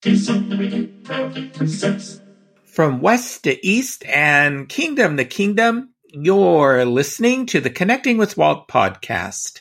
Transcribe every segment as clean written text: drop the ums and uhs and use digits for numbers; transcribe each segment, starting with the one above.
From west to east and kingdom to kingdom, you're listening to the Connecting with Walt podcast.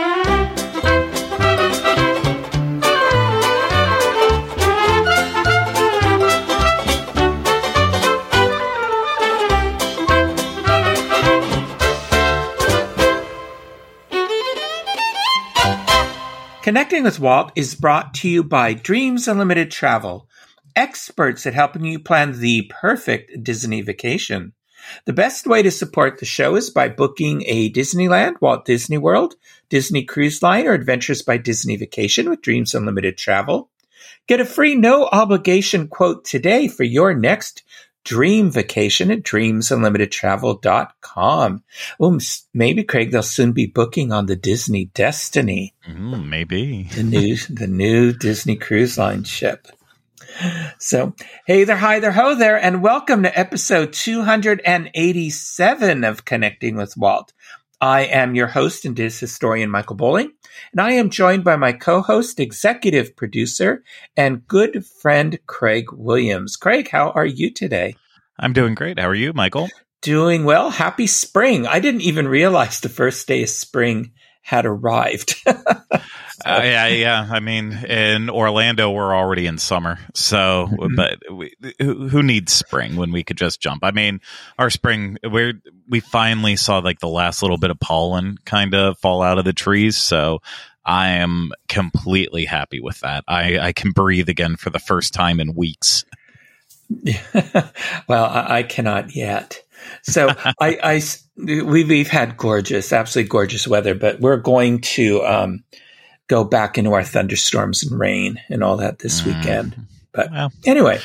Connecting with Walt is brought to you by Dreams Unlimited Travel, experts at helping you plan the perfect Disney vacation. The best way to support the show is by booking a Disneyland, Walt Disney World, Disney Cruise Line, or Adventures by Disney vacation with Dreams Unlimited Travel. Get a free no-obligation quote today for your next dream vacation at dreamsunlimitedtravel.com. Well, maybe, Craig, they'll soon be booking on the Disney Destiny. Maybe. The new Disney Cruise Line ship. So, hey there, hi there, ho there, and welcome to episode 287 of Connecting with Walt. I am your host and Diz historian Michael Bowling, and I am joined by my co-host, executive producer, and good friend Craig Williams. Craig, how are you today? I'm doing great. How are you, Michael? Doing well. Happy spring. I didn't even realize the first day of spring had arrived. Yeah. I mean, in Orlando, we're already in summer. So, but who needs spring when we could just jump? I mean, our spring, we finally saw like the last little bit of pollen kind of fall out of the trees. So I am completely happy with that. I can breathe again for the first time in weeks. Well, I cannot yet. So we've had absolutely gorgeous weather, but we're going to go back into our thunderstorms and rain and all that this weekend. But anyway,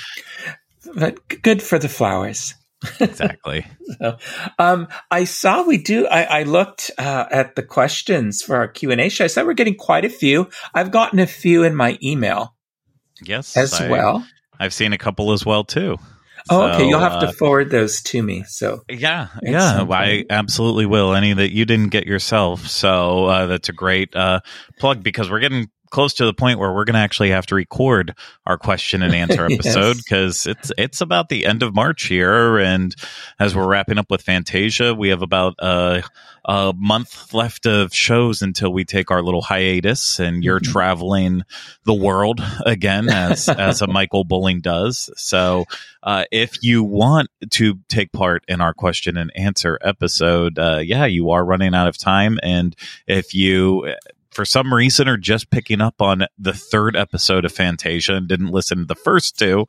good for the flowers. Exactly. So, I saw I looked at the questions for our Q&A show. I saw we're getting quite a few. I've gotten a few in my email. Yes. Well. I've seen a couple as well, too. Oh, okay. You'll have to forward those to me. So yeah, I absolutely will. Any that you didn't get yourself. So that's a great plug, because we're getting close to the point where we're going to actually have to record our question and answer episode, because it's about the end of March here, and as we're wrapping up with Fantasia, we have about a month left of shows until we take our little hiatus, and you're traveling the world again, as a Michael Bowling does. So if you want to take part in our question and answer episode, you are running out of time, and if you for some reason are just picking up on the third episode of Fantasia and didn't listen to the first two,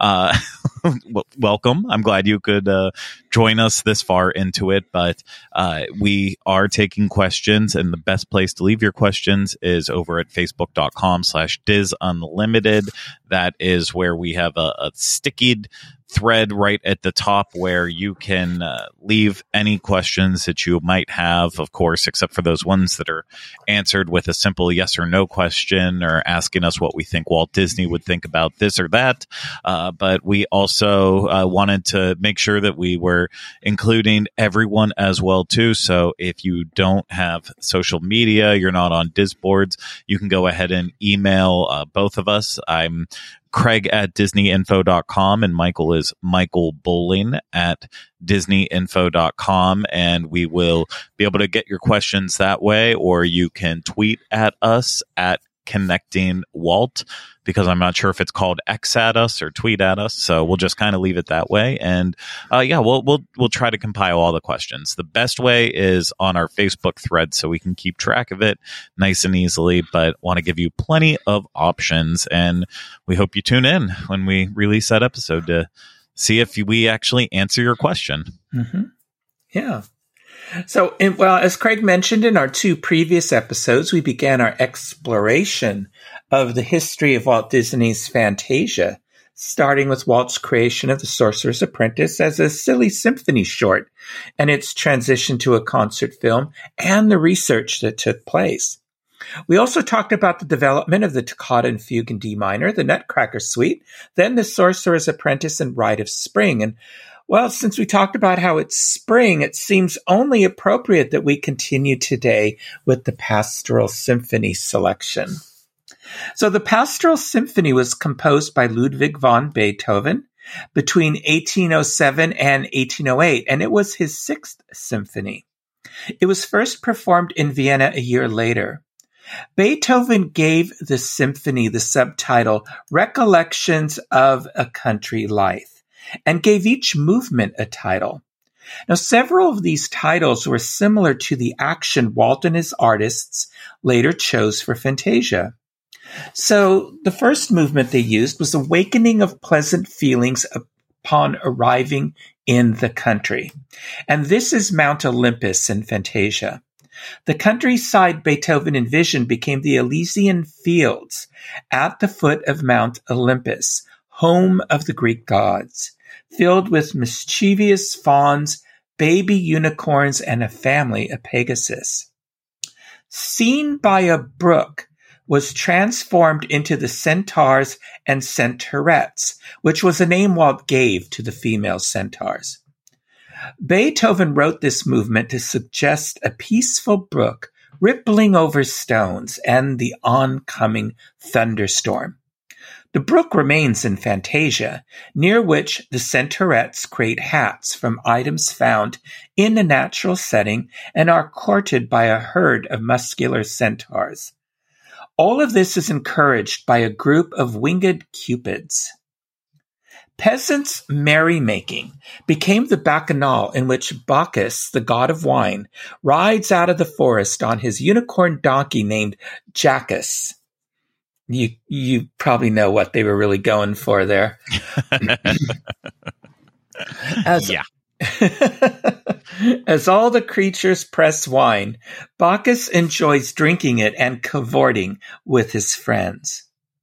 welcome. I'm glad you could join us this far into it, but we are taking questions, and the best place to leave your questions is over at facebook.com/DizUnlimited. That is where we have a stickied thread right at the top where you can leave any questions that you might have, of course, except for those ones that are answered with a simple yes or no question, or asking us what we think Walt Disney would think about this or that. But we also wanted to make sure that we were including everyone as well, too. So if you don't have social media, you're not on Disboards, you can go ahead and email both of us. I'm Craig at DisneyInfo.com, and Michael is Michael Bowling at DisneyInfo.com, and we will be able to get your questions that way, or you can tweet at us at Connecting Walt, because I'm not sure if it's called X at us or tweet at us, so we'll just kind of leave it that way. And we'll try to compile all the questions. The best way is on our Facebook thread, so we can keep track of it nice and easily, but want to give you plenty of options, and we hope you tune in when we release that episode to see if we actually answer your question. Yeah. So, as Craig mentioned in our two previous episodes, we began our exploration of the history of Walt Disney's Fantasia, starting with Walt's creation of The Sorcerer's Apprentice as a silly symphony short, and its transition to a concert film, and the research that took place. We also talked about the development of the Toccata and Fugue in D minor, the Nutcracker Suite, then The Sorcerer's Apprentice and Rite of Spring. And well, since we talked about how it's spring, it seems only appropriate that we continue today with the Pastoral Symphony selection. So the Pastoral Symphony was composed by Ludwig van Beethoven between 1807 and 1808, and it was his sixth symphony. It was first performed in Vienna a year later. Beethoven gave the symphony the subtitle Recollections of a Country Life, and gave each movement a title. Now, several of these titles were similar to the action Walt and his artists later chose for Fantasia. So the first movement they used was Awakening of Pleasant Feelings upon Arriving in the Country. And this is Mount Olympus in Fantasia. The countryside Beethoven envisioned became the Elysian fields at the foot of Mount Olympus, home of the Greek gods, filled with mischievous fawns, baby unicorns, and a family of Pegasus. Seen by a brook was transformed into the centaurs and centaurettes, which was a name Walt gave to the female centaurs. Beethoven wrote this movement to suggest a peaceful brook rippling over stones and the oncoming thunderstorm. The brook remains in Fantasia, near which the centaurettes create hats from items found in a natural setting and are courted by a herd of muscular centaurs. All of this is encouraged by a group of winged cupids. Peasants' merrymaking became the bacchanal in which Bacchus, the god of wine, rides out of the forest on his unicorn donkey named Jackus. You probably know what they were really going for there. Yeah. As all the creatures press wine, Bacchus enjoys drinking it and cavorting with his friends.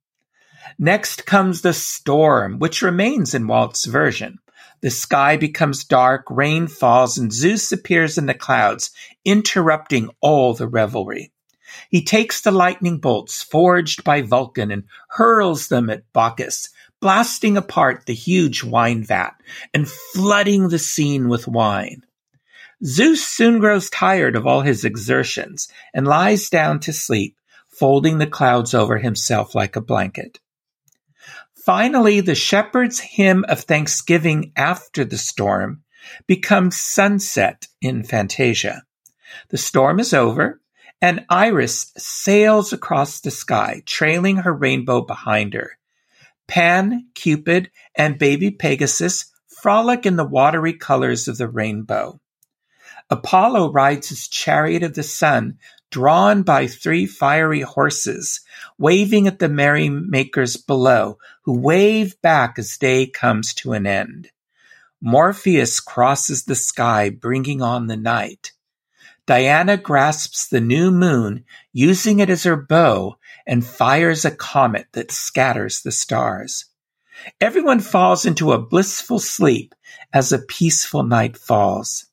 Next comes the storm, which remains in Walt's version. The sky becomes dark, rain falls, and Zeus appears in the clouds, interrupting all the revelry. He takes the lightning bolts forged by Vulcan and hurls them at Bacchus, blasting apart the huge wine vat and flooding the scene with wine. Zeus soon grows tired of all his exertions and lies down to sleep, folding the clouds over himself like a blanket. Finally, the shepherd's hymn of thanksgiving after the storm becomes sunset in Fantasia. The storm is over, and Iris sails across the sky, trailing her rainbow behind her. Pan, Cupid, and baby Pegasus frolic in the watery colors of the rainbow. Apollo rides his chariot of the sun, drawn by 3 fiery horses, waving at the merrymakers below, who wave back as day comes to an end. Morpheus crosses the sky, bringing on the night. Diana grasps the new moon, using it as her bow, and fires a comet that scatters the stars. Everyone falls into a blissful sleep as a peaceful night falls.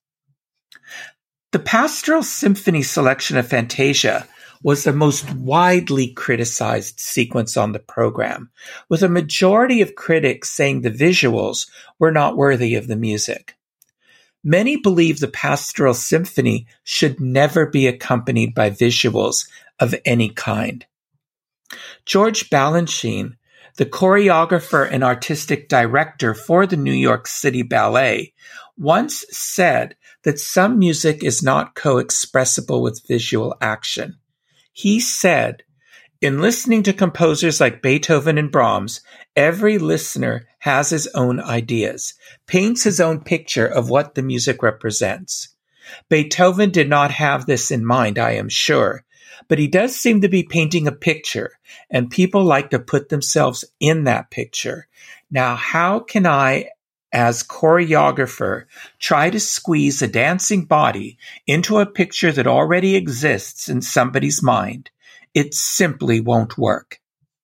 The Pastoral Symphony selection of Fantasia was the most widely criticized sequence on the program, with a majority of critics saying the visuals were not worthy of the music. Many believe the Pastoral Symphony should never be accompanied by visuals of any kind. George Balanchine, the choreographer and artistic director for the New York City Ballet, once said that some music is not co-expressible with visual action. He said, "In listening to composers like Beethoven and Brahms, every listener has his own ideas, paints his own picture of what the music represents. Beethoven did not have this in mind, I am sure, but he does seem to be painting a picture, and people like to put themselves in that picture. Now, how can I, as choreographer, try to squeeze a dancing body into a picture that already exists in somebody's mind? It simply won't work."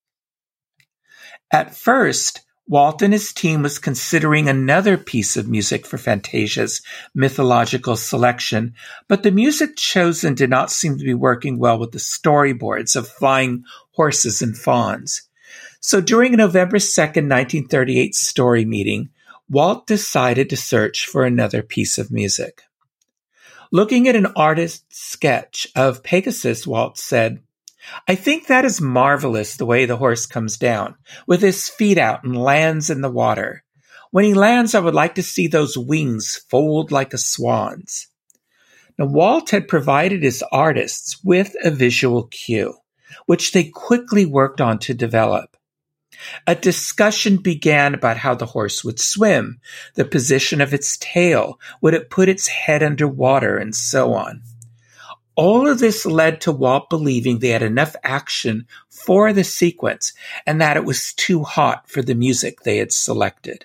At first, Walt and his team was considering another piece of music for Fantasia's mythological selection, but the music chosen did not seem to be working well with the storyboards of flying horses and fawns. So during a November 2nd, 1938 story meeting, Walt decided to search for another piece of music. Looking at an artist's sketch of Pegasus, Walt said, I think that is marvelous the way the horse comes down, with his feet out and lands in the water. When he lands, I would like to see those wings fold like a swan's. Now, Walt had provided his artists with a visual cue, which they quickly worked on to develop. A discussion began about how the horse would swim, the position of its tail, would it put its head underwater, and so on. All of this led to Walt believing they had enough action for the sequence and that it was too hot for the music they had selected.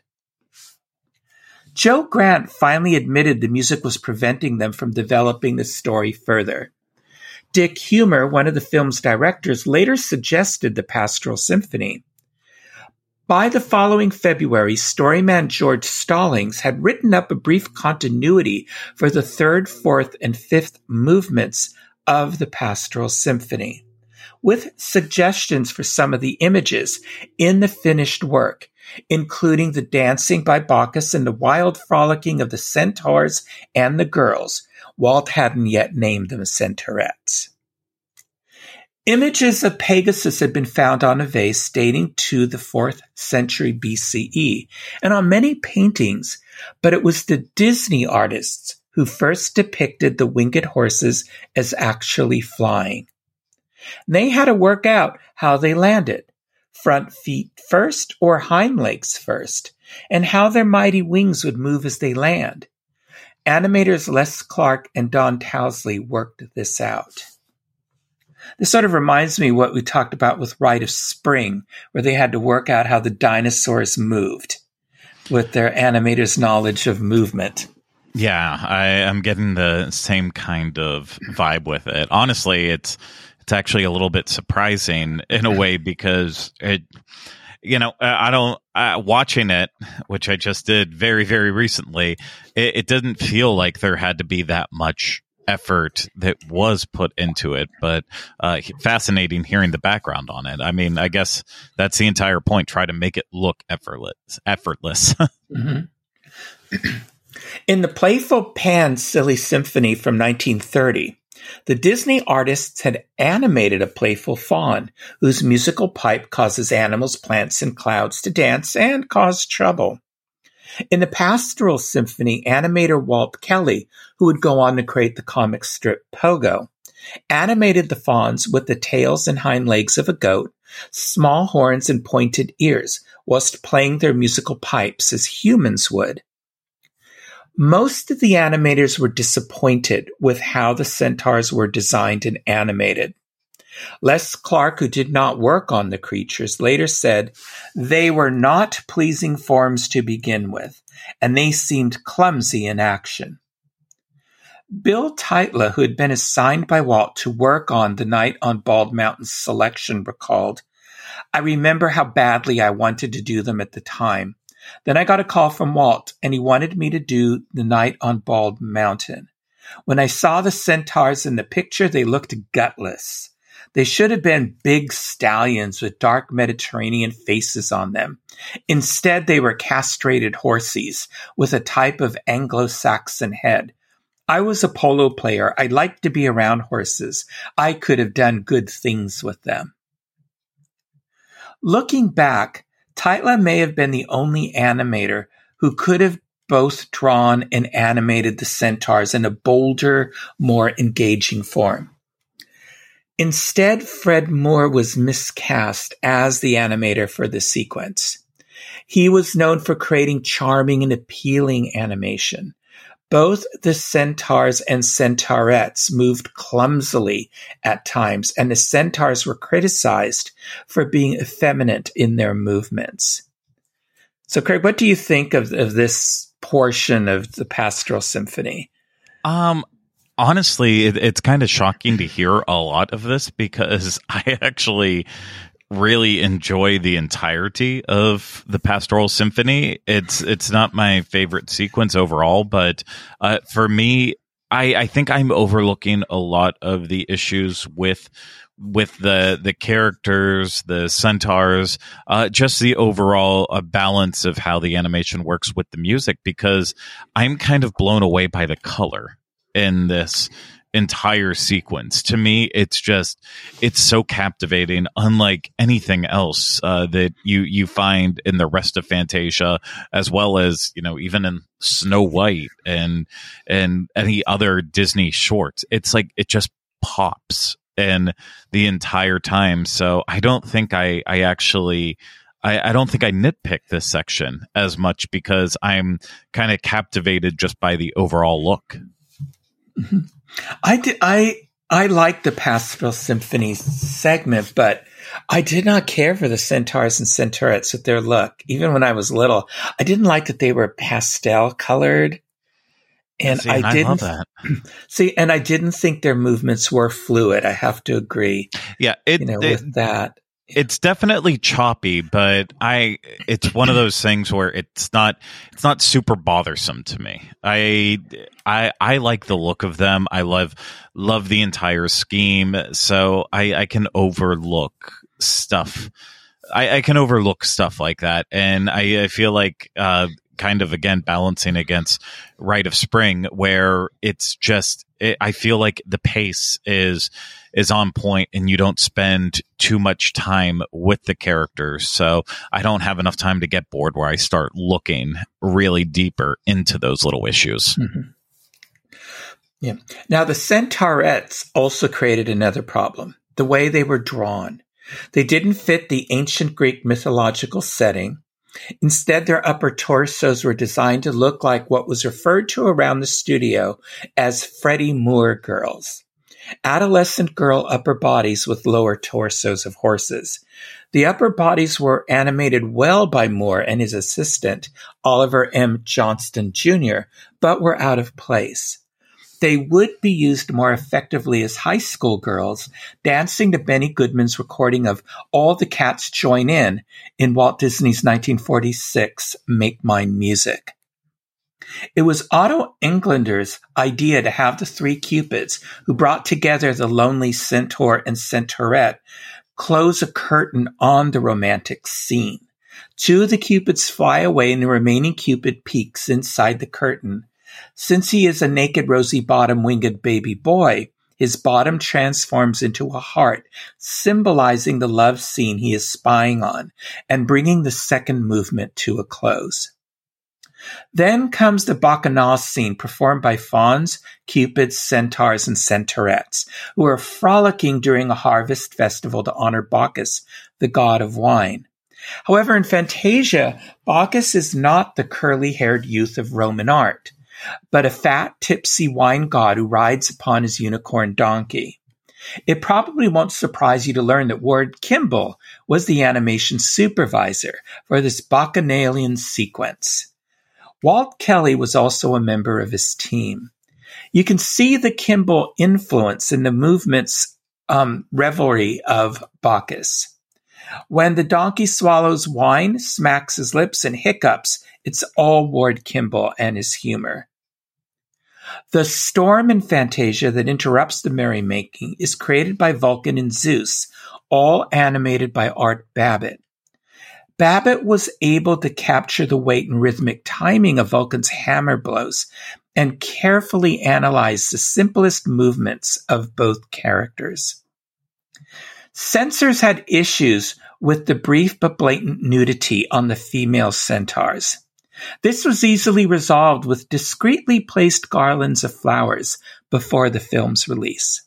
Joe Grant finally admitted the music was preventing them from developing the story further. Dick Huemer, one of the film's directors, later suggested the Pastoral Symphony. By the following February, storyman George Stallings had written up a brief continuity for the third, fourth, and fifth movements of the Pastoral Symphony, with suggestions for some of the images in the finished work, including the dancing by Bacchus and the wild frolicking of the centaurs and the girls. Walt hadn't yet named them centaurettes. Images of Pegasus had been found on a vase dating to the 4th century BCE and on many paintings, but it was the Disney artists who first depicted the winged horses as actually flying. They had to work out how they landed, front feet first or hind legs first, and how their mighty wings would move as they land. Animators Les Clark and Don Towsley worked this out. This sort of reminds me of what we talked about with Rite of Spring, where they had to work out how the dinosaurs moved with their animators' knowledge of movement. Yeah, I am getting the same kind of vibe with it. Honestly, it's actually a little bit surprising in a way because watching it, which I just did very, very recently, it didn't feel like there had to be that much effort that was put into it, but fascinating hearing the background on it. I mean, I guess that's the entire point. Try to make it look effortless. Mm-hmm. In the playful Pan Silly Symphony from 1930, the Disney artists had animated a playful faun whose musical pipe causes animals, plants, and clouds to dance and cause trouble. In the Pastoral Symphony, animator Walt Kelly, who would go on to create the comic strip Pogo, animated the fawns with the tails and hind legs of a goat, small horns and pointed ears, whilst playing their musical pipes as humans would. Most of the animators were disappointed with how the centaurs were designed and animated. Les Clark, who did not work on the creatures, later said, "They were not pleasing forms to begin with, and they seemed clumsy in action." Bill Tytla, who had been assigned by Walt to work on The Night on Bald Mountain's selection, recalled, "I remember how badly I wanted to do them at the time. Then I got a call from Walt, and he wanted me to do The Night on Bald Mountain. When I saw the centaurs in the picture, they looked gutless. They should have been big stallions with dark Mediterranean faces on them. Instead, they were castrated horses with a type of Anglo-Saxon head. I was a polo player. I liked to be around horses. I could have done good things with them." Looking back, Tytla may have been the only animator who could have both drawn and animated the centaurs in a bolder, more engaging form. Instead, Fred Moore was miscast as the animator for the sequence. He was known for creating charming and appealing animation. Both the centaurs and centaurettes moved clumsily at times, and the centaurs were criticized for being effeminate in their movements. So, Craig, what do you think of this portion of the Pastoral Symphony? Honestly, it's kind of shocking to hear a lot of this because I actually really enjoy the entirety of the Pastoral Symphony. It's not my favorite sequence overall, but for me, I think I'm overlooking a lot of the issues with the characters, the centaurs, just the overall balance of how the animation works with the music, because I'm kind of blown away by the color in this entire sequence. To me, it's so captivating, unlike anything else that you find in the rest of Fantasia, as well as, even in Snow White and any other Disney shorts. It's like it just pops and the entire time. So I don't think I don't think I nitpick this section as much, because I'm kind of captivated just by the overall look. Mm-hmm. I like the Pastoral Symphony segment, but I did not care for the centaurs and centaurettes with their look. Even when I was little, I didn't like that they were pastel colored. And I love that. See, and I didn't think their movements were fluid. I have to agree. Yeah, with that. It's definitely choppy, but it's one of those things where it's not super bothersome to me. I like the look of them. I love the entire scheme. So I can overlook stuff. I can overlook stuff like that. And I feel like, kind of, again, balancing against Rite of Spring, where it's just, I feel like the pace is on point and you don't spend too much time with the characters. So I don't have enough time to get bored where I start looking really deeper into those little issues. Mm-hmm. Yeah. Now, the centaurettes also created another problem: the way they were drawn. They didn't fit the ancient Greek mythological setting. Instead, their upper torsos were designed to look like what was referred to around the studio as Freddie Moore girls. Adolescent girl upper bodies with lower torsos of horses. The upper bodies were animated well by Moore and his assistant, Oliver M. Johnston Jr., but were out of place. They would be used more effectively as high school girls, dancing to Benny Goodman's recording of All the Cats Join in Walt Disney's 1946 Make Mine Music. It was Otto Englander's idea to have the three Cupids, who brought together the lonely centaur and centaurette, close a curtain on the romantic scene. Two of the Cupids fly away and the remaining Cupid peeks inside the curtain. Since he is a naked, rosy-bottom, winged baby boy, his bottom transforms into a heart, symbolizing the love scene he is spying on, and bringing the second movement to a close. Then comes the Bacchanal scene, performed by fauns, cupids, centaurs, and centaurettes, who are frolicking during a harvest festival to honor Bacchus, the god of wine. However, in Fantasia, Bacchus is not the curly-haired youth of Roman art, but a fat, tipsy wine god who rides upon his unicorn donkey. It probably won't surprise you to learn that Ward Kimball was the animation supervisor for this Bacchanalian sequence. Walt Kelly was also a member of his team. You can see the Kimball influence in the movement's revelry of Bacchus. When the donkey swallows wine, smacks his lips, and hiccups, it's all Ward Kimball and his humor. The storm in Fantasia that interrupts the merrymaking is created by Vulcan and Zeus, all animated by Art Babbitt. Babbitt was able to capture the weight and rhythmic timing of Vulcan's hammer blows and carefully analyze the simplest movements of both characters. Censors had issues with the brief but blatant nudity on the female centaurs. This was easily resolved with discreetly placed garlands of flowers before the film's release.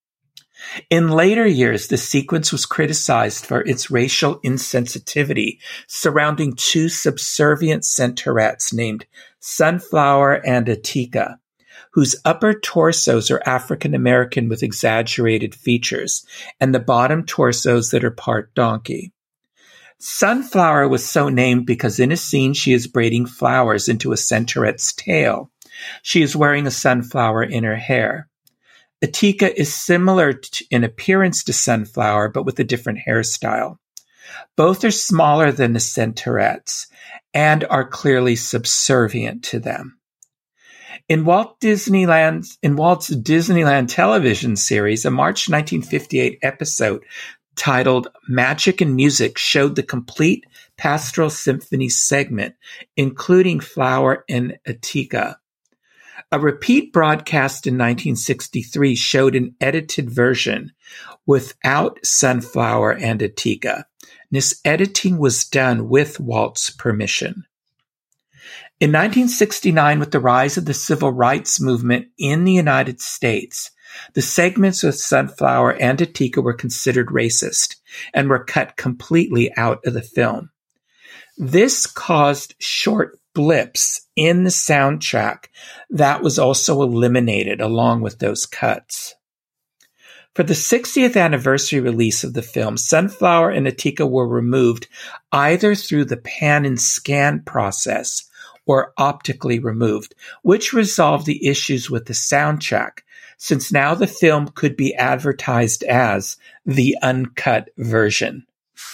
In later years, the sequence was criticized for its racial insensitivity surrounding two subservient centaurettes named Sunflower and Attica, whose upper torsos are African American with exaggerated features, and the bottom torsos that are part donkey. Sunflower was so named because in a scene she is braiding flowers into a centaurette's tail. She is wearing a sunflower in her hair. Attica is similar in appearance to Sunflower, but with a different hairstyle. Both are smaller than the centaurettes and are clearly subservient to them. In Walt's Disneyland television series, a March 1958 episode titled Magic and Music showed the complete Pastoral Symphony segment, including Flower and Attica. A repeat broadcast in 1963 showed an edited version without Sunflower and Atika. This editing was done with Walt's permission. In 1969, with the rise of the civil rights movement in the United States, the segments with Sunflower and Atika were considered racist and were cut completely out of the film. This caused short blips in the soundtrack that was also eliminated along with those cuts. For the 60th anniversary release of the film, Sunflower and Atika were removed either through the pan and scan process or optically removed, which resolved the issues with the soundtrack, since now the film could be advertised as the uncut version.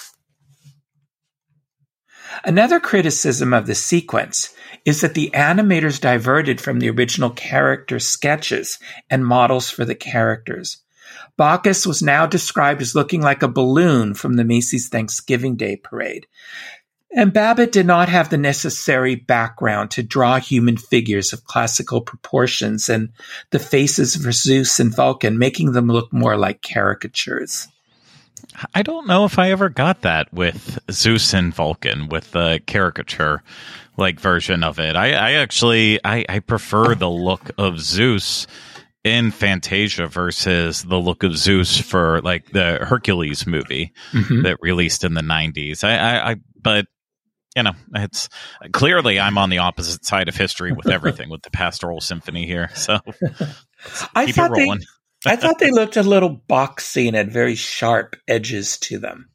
Another criticism of the sequence is that the animators diverted from the original character sketches and models for the characters. Bacchus was now described as looking like a balloon from the Macy's Thanksgiving Day Parade. And Babbitt did not have the necessary background to draw human figures of classical proportions and the faces of Zeus and Vulcan, making them look more like caricatures. I don't know if I ever got that with Zeus and Vulcan, with the caricature-like version of it. I prefer the look of Zeus in Fantasia versus the look of Zeus for like the Hercules movie that released in the 90s. But you know, it's clearly I'm on the opposite side of history with everything with the Pastoral Symphony here. So keep it rolling. I thought they looked a little boxy and had very sharp edges to them.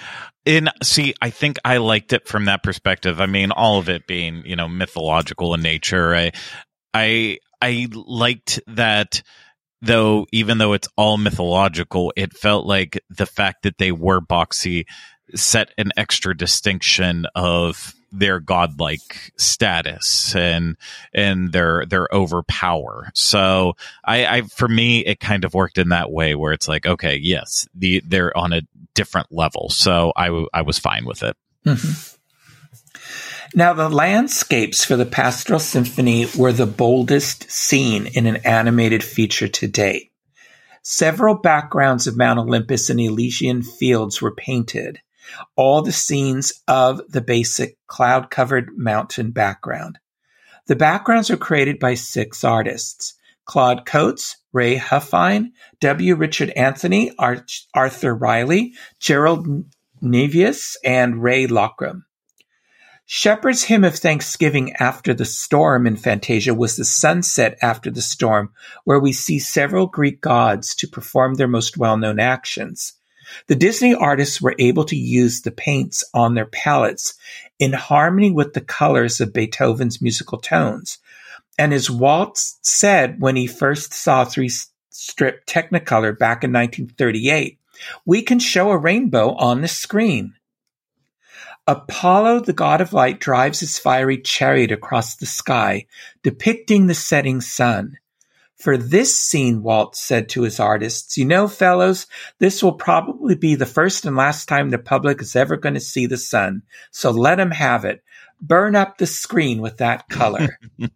I think I liked it from that perspective. I mean, all of it being, you know, mythological in nature. I liked that, though, even though it's all mythological, it felt like the fact that they were boxy set an extra distinction of their godlike status and their overpower. So I for me, it kind of worked in that way where it's like, okay, yes, they're on a different level. So I was fine with it. Mm-hmm. Now, the landscapes for the Pastoral Symphony were the boldest seen in an animated feature to date. Several backgrounds of Mount Olympus and Elysian fields were painted. All the scenes of the basic cloud-covered mountain background. The backgrounds were created by 6 artists: Claude Coates, Ray Huffine, W. Richard Anthony, Arthur Riley, Gerald Nevius, and Ray Lockram. Shepard's Hymn of Thanksgiving After the Storm in Fantasia was the sunset after the storm, where we see several Greek gods to perform their most well-known actions. The Disney artists were able to use the paints on their palettes in harmony with the colors of Beethoven's musical tones. And as Walt said when he first saw 3-strip Technicolor back in 1938, we can show a rainbow on the screen. Apollo, the god of light, drives his fiery chariot across the sky, depicting the setting sun. For this scene, Walt said to his artists, "You know, fellows, this will probably be the first and last time the public is ever going to see the sun. So let them have it. Burn up the screen with that color."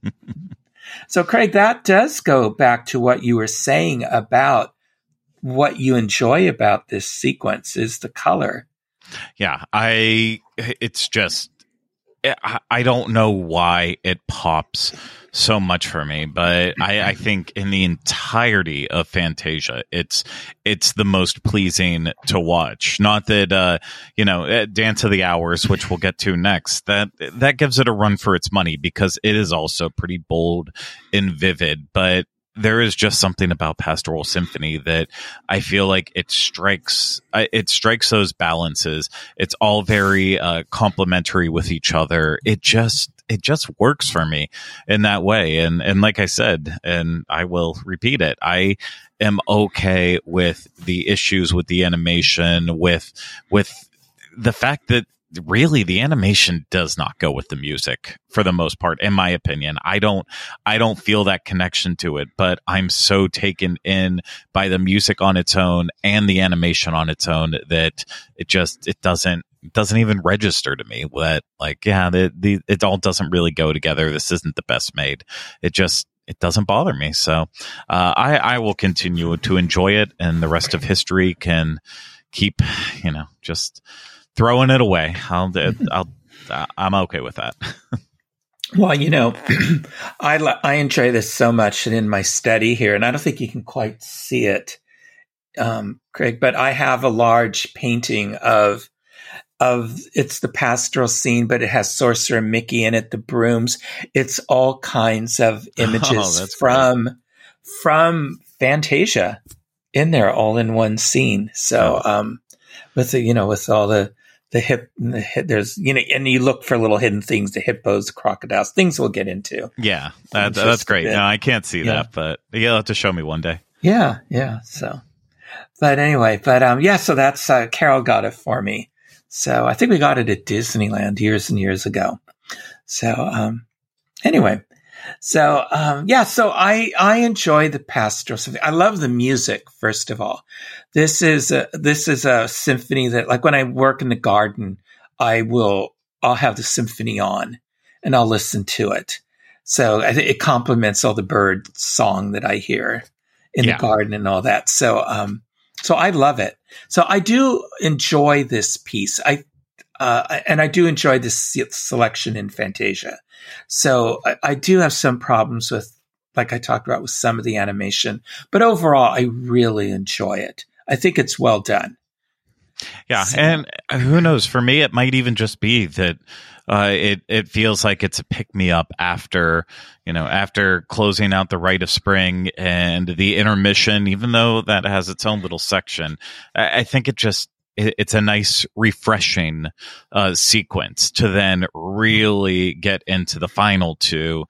So, Craig, that does go back to what you were saying about what you enjoy about this sequence is the color. Yeah, it's just, I don't know why it pops so much for me, but I think in the entirety of Fantasia, it's the most pleasing to watch. Not that, Dance of the Hours, which we'll get to next, that gives it a run for its money because it is also pretty bold and vivid, but there is just something about Pastoral Symphony that I feel like it strikes those balances. It's all very complementary with each other. It just works for me in that way. And like I said, and I will repeat it, I am okay with the issues with the animation, with the fact that really the animation does not go with the music for the most part, in my opinion. I don't feel that connection to it, but I'm so taken in by the music on its own and the animation on its own that it doesn't even register to me that, like, yeah, it all doesn't really go together. This isn't the best made. It just it doesn't bother me. So I will continue to enjoy it, and the rest of history can keep, just throwing it away. I'm okay with that. Well, I enjoy this so much in my study here, and I don't think you can quite see it, Craig, but I have a large painting of it's the pastoral scene, but it has Sorcerer Mickey in it, the brooms. It's all kinds of images from Fantasia in there, all in one scene. So, with all the there's, and you look for little hidden things, the hippos, crocodiles, things we'll get into. Yeah, that's great. No, I can't see that, but you'll have to show me one day. Yeah. So, but anyway, so that's, Carol got it for me. So I think we got it at Disneyland years and years ago. So, anyway, so I enjoy the pastoral symphony. I love the music, first of all. This is a symphony that, like, when I work in the garden, I'll have the symphony on and I'll listen to it. So I think it complements all the bird song that I hear in the garden and all that. So I love it. So I do enjoy this piece. And I do enjoy this selection in Fantasia. So I do have some problems with, like I talked about, with some of the animation, but overall I really enjoy it. I think it's well done. Yeah. So, and who knows, for me, it might even just be that it feels like it's a pick me up after closing out the Rite of Spring and the intermission, even though that has its own little section. I think it's a nice, refreshing sequence to then really get into the final two.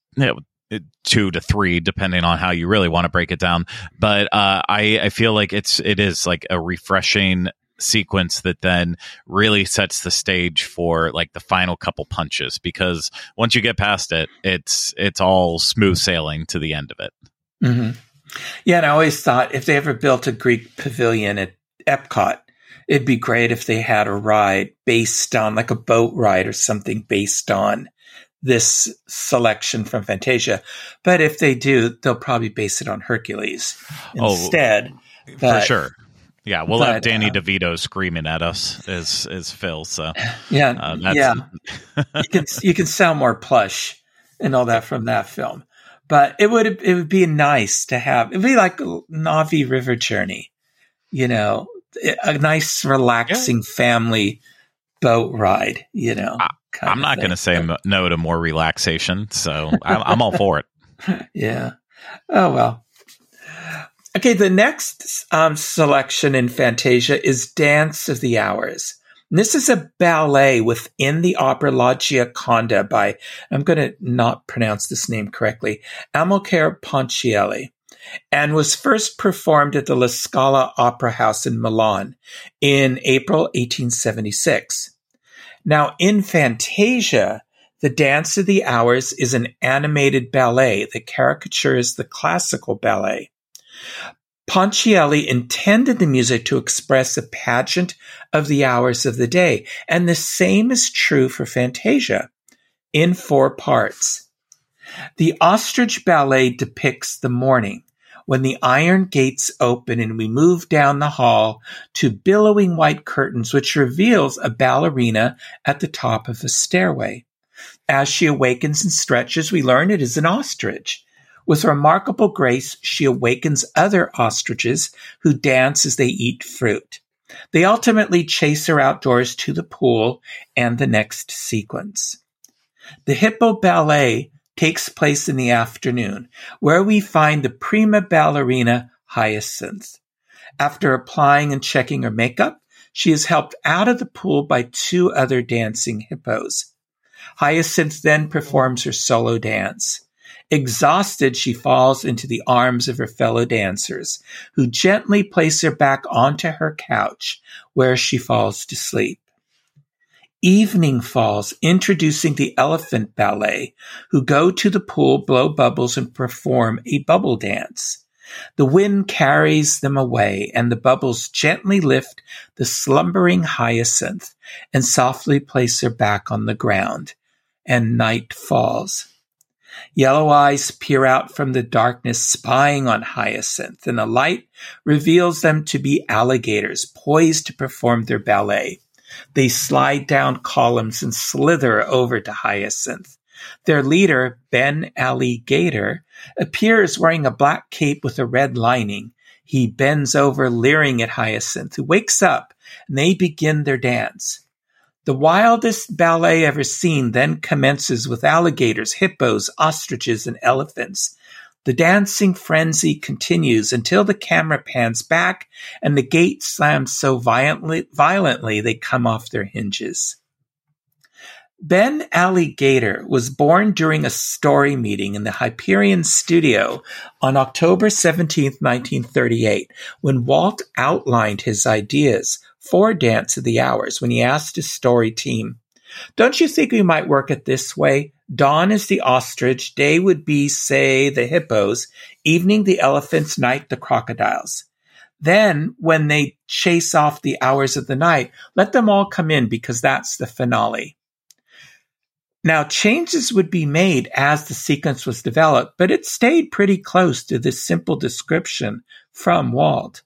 2 to 3, depending on how you really want to break it down. But I feel like it is like a refreshing sequence that then really sets the stage for like the final couple punches, because once you get past it, it's all smooth sailing to the end of it. Mm-hmm. Yeah, and I always thought if they ever built a Greek pavilion at Epcot, it'd be great if they had a ride based on, like, a boat ride or something based on this selection from Fantasia. But if they do, they'll probably base it on Hercules instead. For sure. Yeah, we'll have Danny DeVito screaming at us as Phil. So you can sound more plush and all that from that film. But it would be nice to have. It'd be like Na'vi River Journey, a nice relaxing family boat ride. I'm not going to say no to more relaxation, so I'm all for it. Yeah. Oh, well. Okay, the next selection in Fantasia is Dance of the Hours. And this is a ballet within the opera La Gioconda by, I'm going to not pronounce this name correctly, Amilcare Ponchielli, and was first performed at the La Scala Opera House in Milan in April 1876. Now, in Fantasia, the Dance of the Hours is an animated ballet that caricatures the classical ballet. Ponchielli intended the music to express a pageant of the hours of the day, and the same is true for Fantasia, in 4 parts. The Ostrich Ballet depicts the morning, when the iron gates open and we move down the hall to billowing white curtains, which reveals a ballerina at the top of a stairway. As she awakens and stretches, we learn it is an ostrich. With remarkable grace, she awakens other ostriches who dance as they eat fruit. They ultimately chase her outdoors to the pool and the next sequence. The Hippo Ballet takes place in the afternoon, where we find the prima ballerina Hyacinth. After applying and checking her makeup, she is helped out of the pool by 2 other dancing hippos. Hyacinth then performs her solo dance. Exhausted, she falls into the arms of her fellow dancers, who gently place her back onto her couch, where she falls to sleep. Evening falls, introducing the Elephant Ballet, who go to the pool, blow bubbles, and perform a bubble dance. The wind carries them away, and the bubbles gently lift the slumbering Hyacinth and softly place her back on the ground, and night falls. Yellow eyes peer out from the darkness, spying on Hyacinth, and a light reveals them to be alligators poised to perform their ballet. They slide down columns and slither over to Hyacinth. Their leader, Ben Alligator, appears wearing a black cape with a red lining. He bends over, leering at Hyacinth, who wakes up, and they begin their dance. The wildest ballet ever seen then commences with alligators, hippos, ostriches, and elephants. The dancing frenzy continues until the camera pans back and the gate slams so violently they come off their hinges. Ben Alligator was born during a story meeting in the Hyperion studio on October 17, 1938, when Walt outlined his ideas for Dance of the Hours when he asked his story team, "Don't you think we might work it this way? Dawn is the ostrich, day would be, say, the hippos, evening the elephants, night the crocodiles. Then, when they chase off the hours of the night, let them all come in because that's the finale." Now, changes would be made as the sequence was developed, but it stayed pretty close to this simple description from Walt.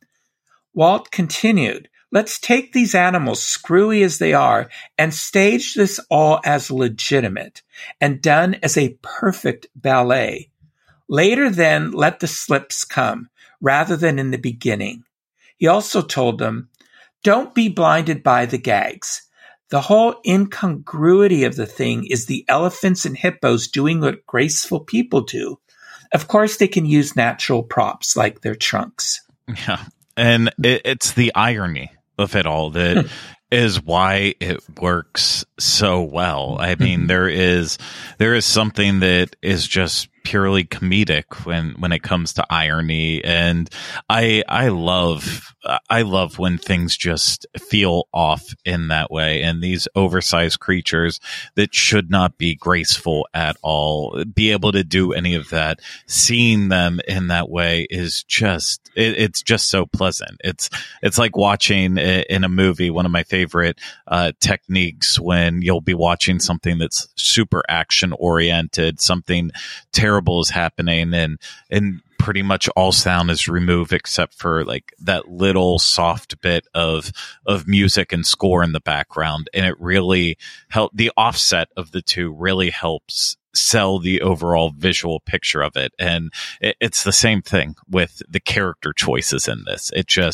Walt continued, "Let's take these animals, screwy as they are, and stage this all as legitimate and done as a perfect ballet. Later then, let the slips come, rather than in the beginning." He also told them, "Don't be blinded by the gags. The whole incongruity of the thing is the elephants and hippos doing what graceful people do. Of course, they can use natural props like their trunks." Yeah. And it's the irony of it all that is why it works so well. I mean, there is something that is just purely comedic when it comes to irony, and I love when things just feel off in that way, and these oversized creatures that should not be graceful at all be able to do any of that. Seeing them in that way is just it's just so pleasant. It's like watching in a movie. One of my favorite techniques when you'll be watching something that's super action oriented, something terrible is happening, and pretty much all sound is removed except for like that little soft bit of music and score in the background, and it really the offset of the two really helps sell the overall visual picture of it. And it's the same thing with the character choices in this.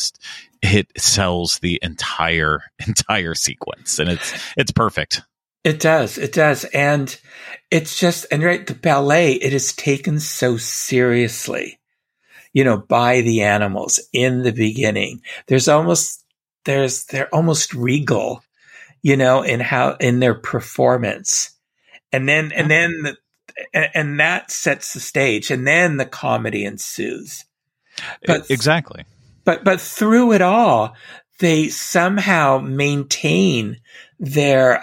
It sells the entire sequence, and it's perfect. It does. And it's just, and right, the ballet, it is taken so seriously, by the animals in the beginning. They're almost regal, in their performance. And that sets the stage, and then the comedy ensues. But exactly. But through it all, they somehow maintain their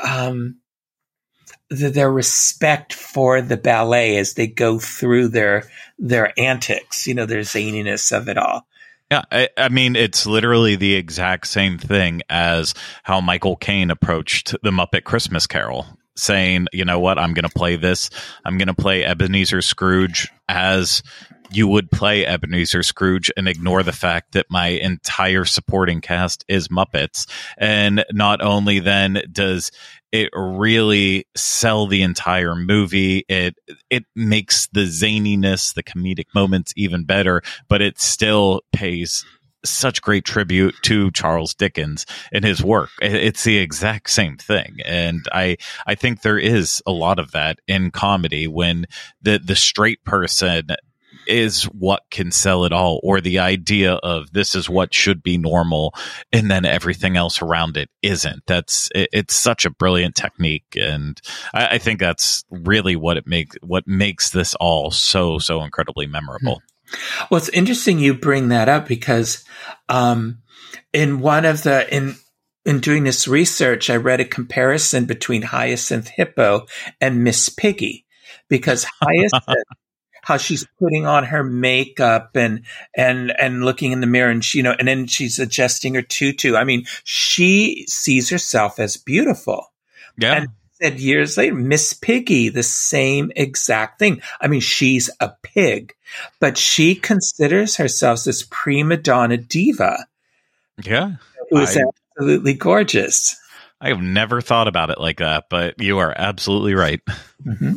respect for the ballet as they go through their antics, their zaniness of it all. Yeah, I mean, it's literally the exact same thing as how Michael Caine approached the Muppet Christmas Carol, saying, "You know what, I'm going to play this. I'm going to play Ebenezer Scrooge as you would play Ebenezer Scrooge and ignore the fact that my entire supporting cast is Muppets." And not only then does it really sell the entire movie, it makes the zaniness, the comedic moments even better, but it still pays such great tribute to Charles Dickens and his work. It's the exact same thing. And I think there is a lot of that in comedy when the straight person is what can sell it all, or the idea of this is what should be normal and then everything else around it isn't. It's such a brilliant technique, and I think that's really what makes this all so incredibly memorable. Well, it's interesting you bring that up because in doing this research, I read a comparison between Hyacinth Hippo and Miss Piggy, because Hyacinth, how she's putting on her makeup and looking in the mirror, and and then she's adjusting her tutu. I mean, she sees herself as beautiful. Yeah. And said years later, Miss Piggy, the same exact thing. I mean, she's a pig, but she considers herself this prima donna diva. Yeah. Who is absolutely gorgeous. I have never thought about it like that, but you are absolutely right. Mm-hmm.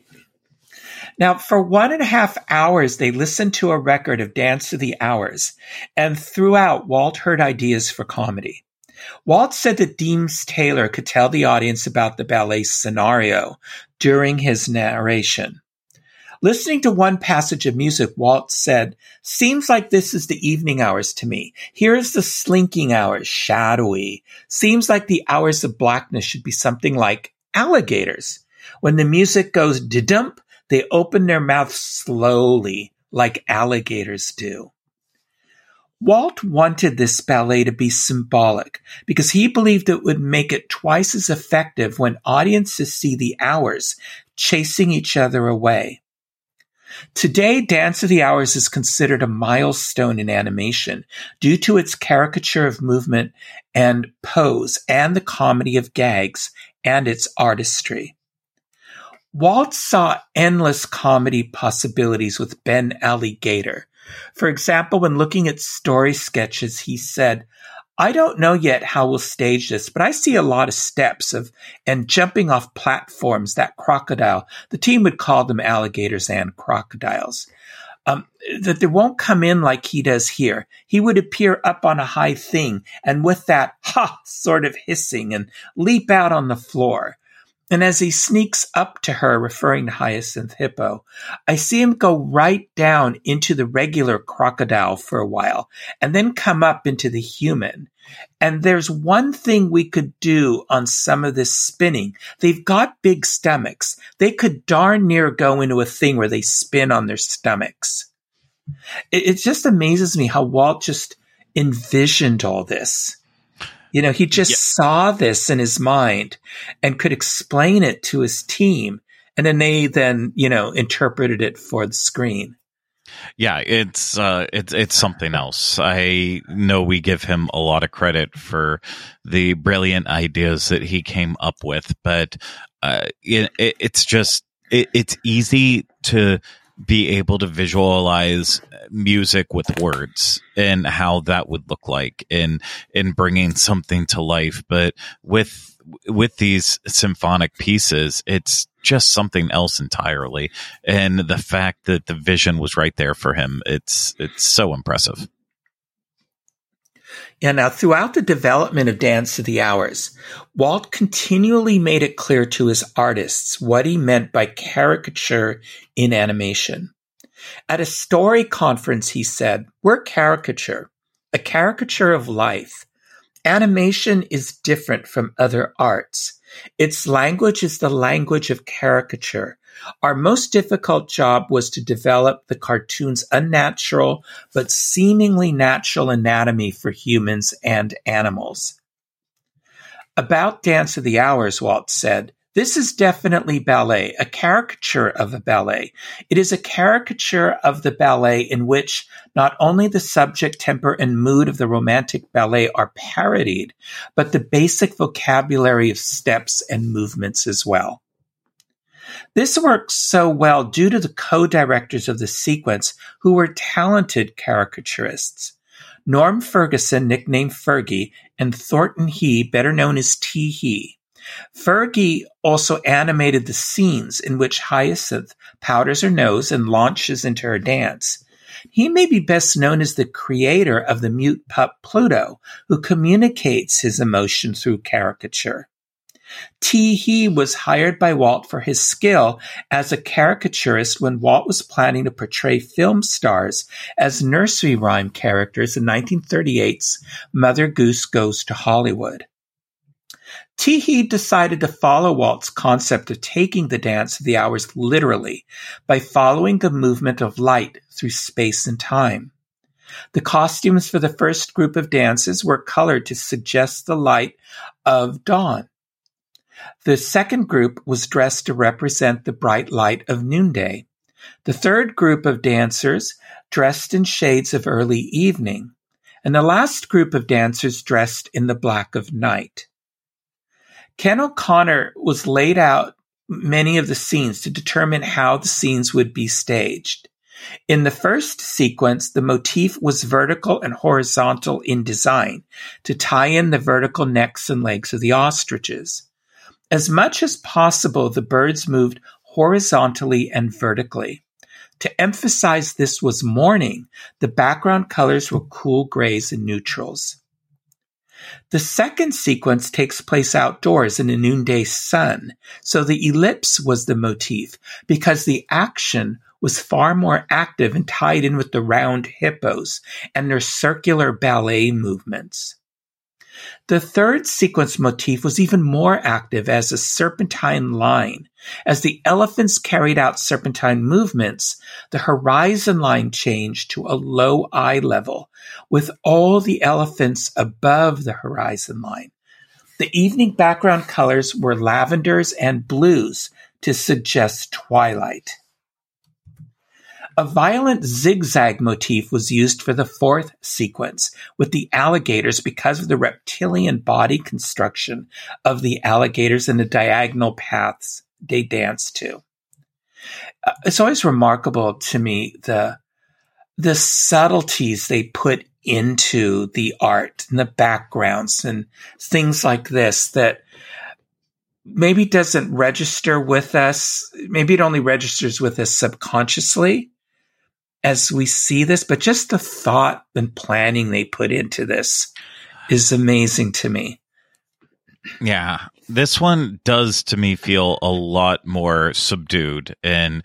Now, for 1.5 hours, they listened to a record of Dance of the Hours, and throughout, Walt heard ideas for comedy. Walt said that Deems Taylor could tell the audience about the ballet scenario during his narration. Listening to one passage of music, Walt said, "Seems like this is the evening hours to me. Here is the slinking hours, shadowy. Seems like the hours of blackness should be something like alligators. When the music goes da-dump, they open their mouths slowly, like alligators do." Walt wanted this ballet to be symbolic because he believed it would make it twice as effective when audiences see the hours chasing each other away. Today, Dance of the Hours is considered a milestone in animation due to its caricature of movement and pose and the comedy of gags and its artistry. Walt saw endless comedy possibilities with Ben Alligator. For example, when looking at story sketches, he said, "I don't know yet how we'll stage this, but I see a lot of steps and jumping off platforms, that crocodile." The team would call them alligators and crocodiles. That they won't come in like he does here. He would appear up on a high thing and with that sort of hissing and leap out on the floor. And as he sneaks up to her, referring to Hyacinth Hippo, I see him go right down into the regular crocodile for a while and then come up into the human. And there's one thing we could do on some of this spinning. They've got big stomachs. They could darn near go into a thing where they spin on their stomachs. It just amazes me how Walt just envisioned all this. You know, he just saw this in his mind and could explain it to his team. And then they interpreted it for the screen. Yeah, it's something else. I know we give him a lot of credit for the brilliant ideas that he came up with, but it's easy to be able to visualize music with words and how that would look like in bringing something to life. But with these symphonic pieces, it's just something else entirely. And the fact that the vision was right there for him, it's so impressive. Yeah, now throughout the development of Dance of the Hours, Walt continually made it clear to his artists what he meant by caricature in animation. At a story conference, he said, "We're caricature, a caricature of life. Animation is different from other arts. Its language is the language of caricature. Our most difficult job was to develop the cartoon's unnatural but seemingly natural anatomy for humans and animals." About Dance of the Hours, Walt said, "This is definitely ballet, a caricature of a ballet. It is a caricature of the ballet in which not only the subject, temper, and mood of the romantic ballet are parodied, but the basic vocabulary of steps and movements as well." This works so well due to the co-directors of the sequence who were talented caricaturists. Norm Ferguson, nicknamed Fergie, and Thornton Hee, better known as Tee-Hee. Fergie also animated the scenes in which Hyacinth powders her nose and launches into her dance. He may be best known as the creator of the mute pup Pluto, who communicates his emotion through caricature. Tee-Hee was hired by Walt for his skill as a caricaturist when Walt was planning to portray film stars as nursery rhyme characters in 1938's Mother Goose Goes to Hollywood. Tee-Hee decided to follow Walt's concept of taking the Dance of the Hours literally by following the movement of light through space and time. The costumes for the first group of dances were colored to suggest the light of dawn. The second group was dressed to represent the bright light of noonday. The third group of dancers dressed in shades of early evening, and the last group of dancers dressed in the black of night. Ken O'Connor was laid out many of the scenes to determine how the scenes would be staged. In the first sequence, the motif was vertical and horizontal in design to tie in the vertical necks and legs of the ostriches. As much as possible, the birds moved horizontally and vertically. To emphasize this was morning, the background colors were cool grays and neutrals. The second sequence takes place outdoors in a noonday sun, so the ellipse was the motif because the action was far more active and tied in with the round hippos and their circular ballet movements. The third sequence motif was even more active as a serpentine line. As the elephants carried out serpentine movements, the horizon line changed to a low eye level, with all the elephants above the horizon line. The evening background colors were lavenders and blues to suggest twilight. A violent zigzag motif was used for the fourth sequence with the alligators because of the reptilian body construction of the alligators and the diagonal paths they dance to. It's always remarkable to me the subtleties they put into the art and the backgrounds and things like this that maybe doesn't register with us. Maybe it only registers with us subconsciously as we see this, but just the thought and planning they put into this is amazing to me. Yeah, this one does to me feel a lot more subdued and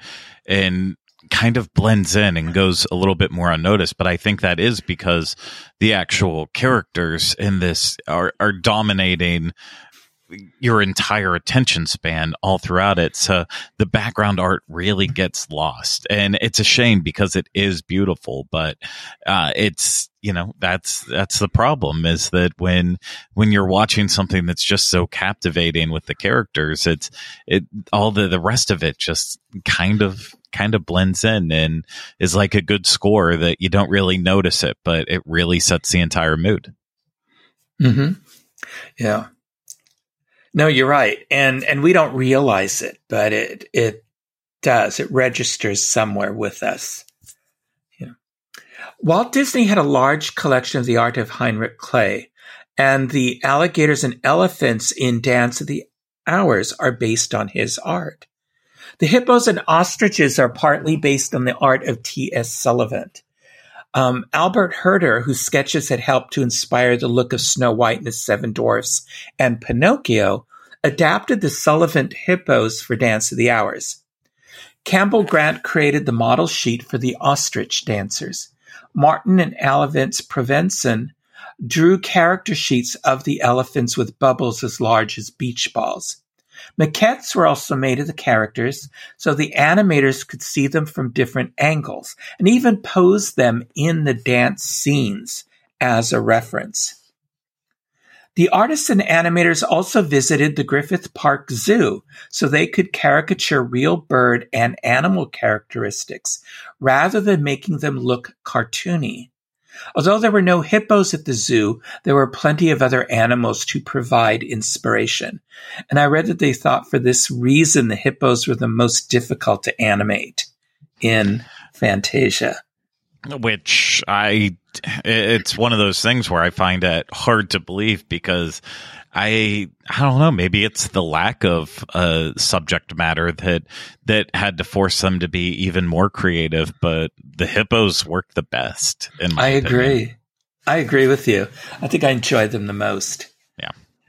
kind of blends in and goes a little bit more unnoticed. But I think that is because the actual characters in this are dominating your entire attention span all throughout it. So the background art really gets lost, and it's a shame because it is beautiful, but it's, that's the problem, is that when you're watching something that's just so captivating with the characters, all the rest of it just kind of blends in and is like a good score that you don't really notice it, but it really sets the entire mood. Mm-hmm. Yeah. No, you're right. And we don't realize it, but it does. It registers somewhere with us. Yeah. Walt Disney had a large collection of the art of Heinrich Kley, and the alligators and elephants in Dance of the Hours are based on his art. The hippos and ostriches are partly based on the art of T.S. Sullivan. Albert Herder, whose sketches had helped to inspire the look of Snow White and the Seven Dwarfs and Pinocchio, adapted the Sullivan hippos for Dance of the Hours. Campbell Grant created the model sheet for the ostrich dancers. Martin and Alavance Prevenson drew character sheets of the elephants with bubbles as large as beach balls. Maquettes were also made of the characters so the animators could see them from different angles and even pose them in the dance scenes as a reference. The artists and animators also visited the Griffith Park Zoo so they could caricature real bird and animal characteristics rather than making them look cartoony. Although there were no hippos at the zoo, there were plenty of other animals to provide inspiration. And I read that they thought for this reason the hippos were the most difficult to animate in Fantasia. Which it's one of those things where I find it hard to believe because I don't know, maybe it's the lack of subject matter that had to force them to be even more creative, but the hippos work the best in my opinion. I agree with you. I think I enjoyed them the most. Yeah.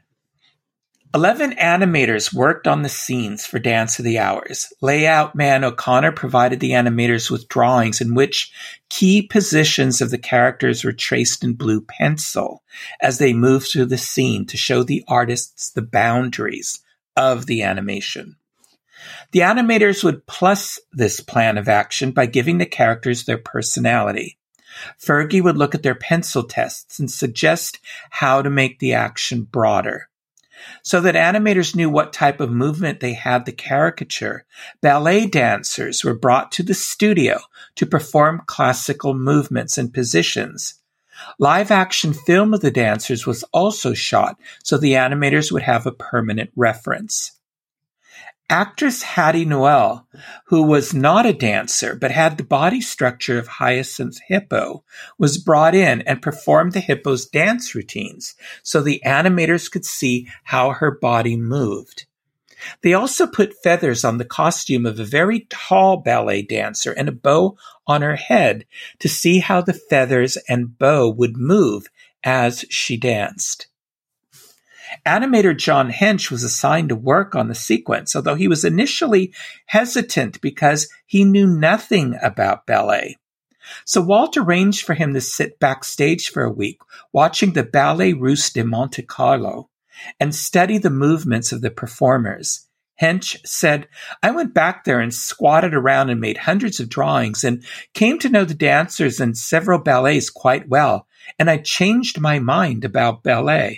11 animators worked on the scenes for Dance of the Hours. Layout man O'Connor provided the animators with drawings in which key positions of the characters were traced in blue pencil as they moved through the scene to show the artists the boundaries of the animation. The animators would plus this plan of action by giving the characters their personality. Fergie would look at their pencil tests and suggest how to make the action broader. So that animators knew what type of movement they had the caricature, ballet dancers were brought to the studio to perform classical movements and positions. Live-action film of the dancers was also shot so the animators would have a permanent reference. Actress Hattie Noel, who was not a dancer but had the body structure of Hyacinth Hippo, was brought in and performed the hippo's dance routines so the animators could see how her body moved. They also put feathers on the costume of a very tall ballet dancer and a bow on her head to see how the feathers and bow would move as she danced. Animator John Hench was assigned to work on the sequence, although he was initially hesitant because he knew nothing about ballet. So Walt arranged for him to sit backstage for a week, watching the Ballet Russe de Monte Carlo, and study the movements of the performers. Hench said, "I went back there and squatted around and made hundreds of drawings and came to know the dancers and several ballets quite well, and I changed my mind about ballet."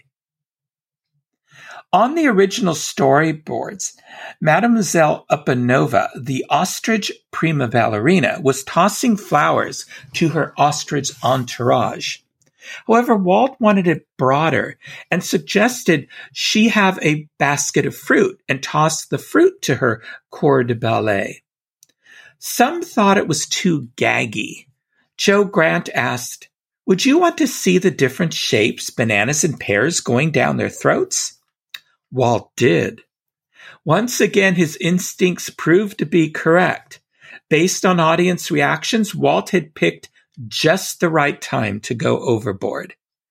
On the original storyboards, Mademoiselle Upanova, the ostrich prima ballerina, was tossing flowers to her ostrich entourage. However, Walt wanted it broader and suggested she have a basket of fruit and toss the fruit to her corps de ballet. Some thought it was too gaggy. Joe Grant asked, "Would you want to see the different shapes, bananas and pears going down their throats?" Walt did. Once again, his instincts proved to be correct. Based on audience reactions, Walt had picked just the right time to go overboard.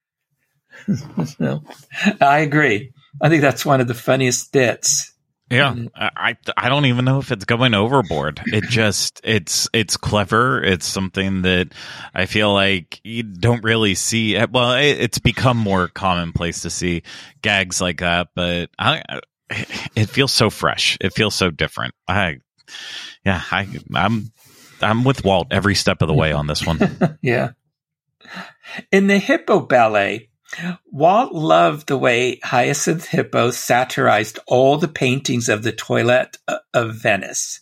No, I agree. I think that's one of the funniest bits. Yeah, I don't even know if it's going overboard. It's clever. It's something that I feel like you don't really see. Well, it's become more commonplace to see gags like that, but it feels so fresh. It feels so different. I'm with Walt every step of the way on this one. Yeah. In the Hippo Ballet, Walt loved the way Hyacinth Hippo satirized all the paintings of the toilet of Venus,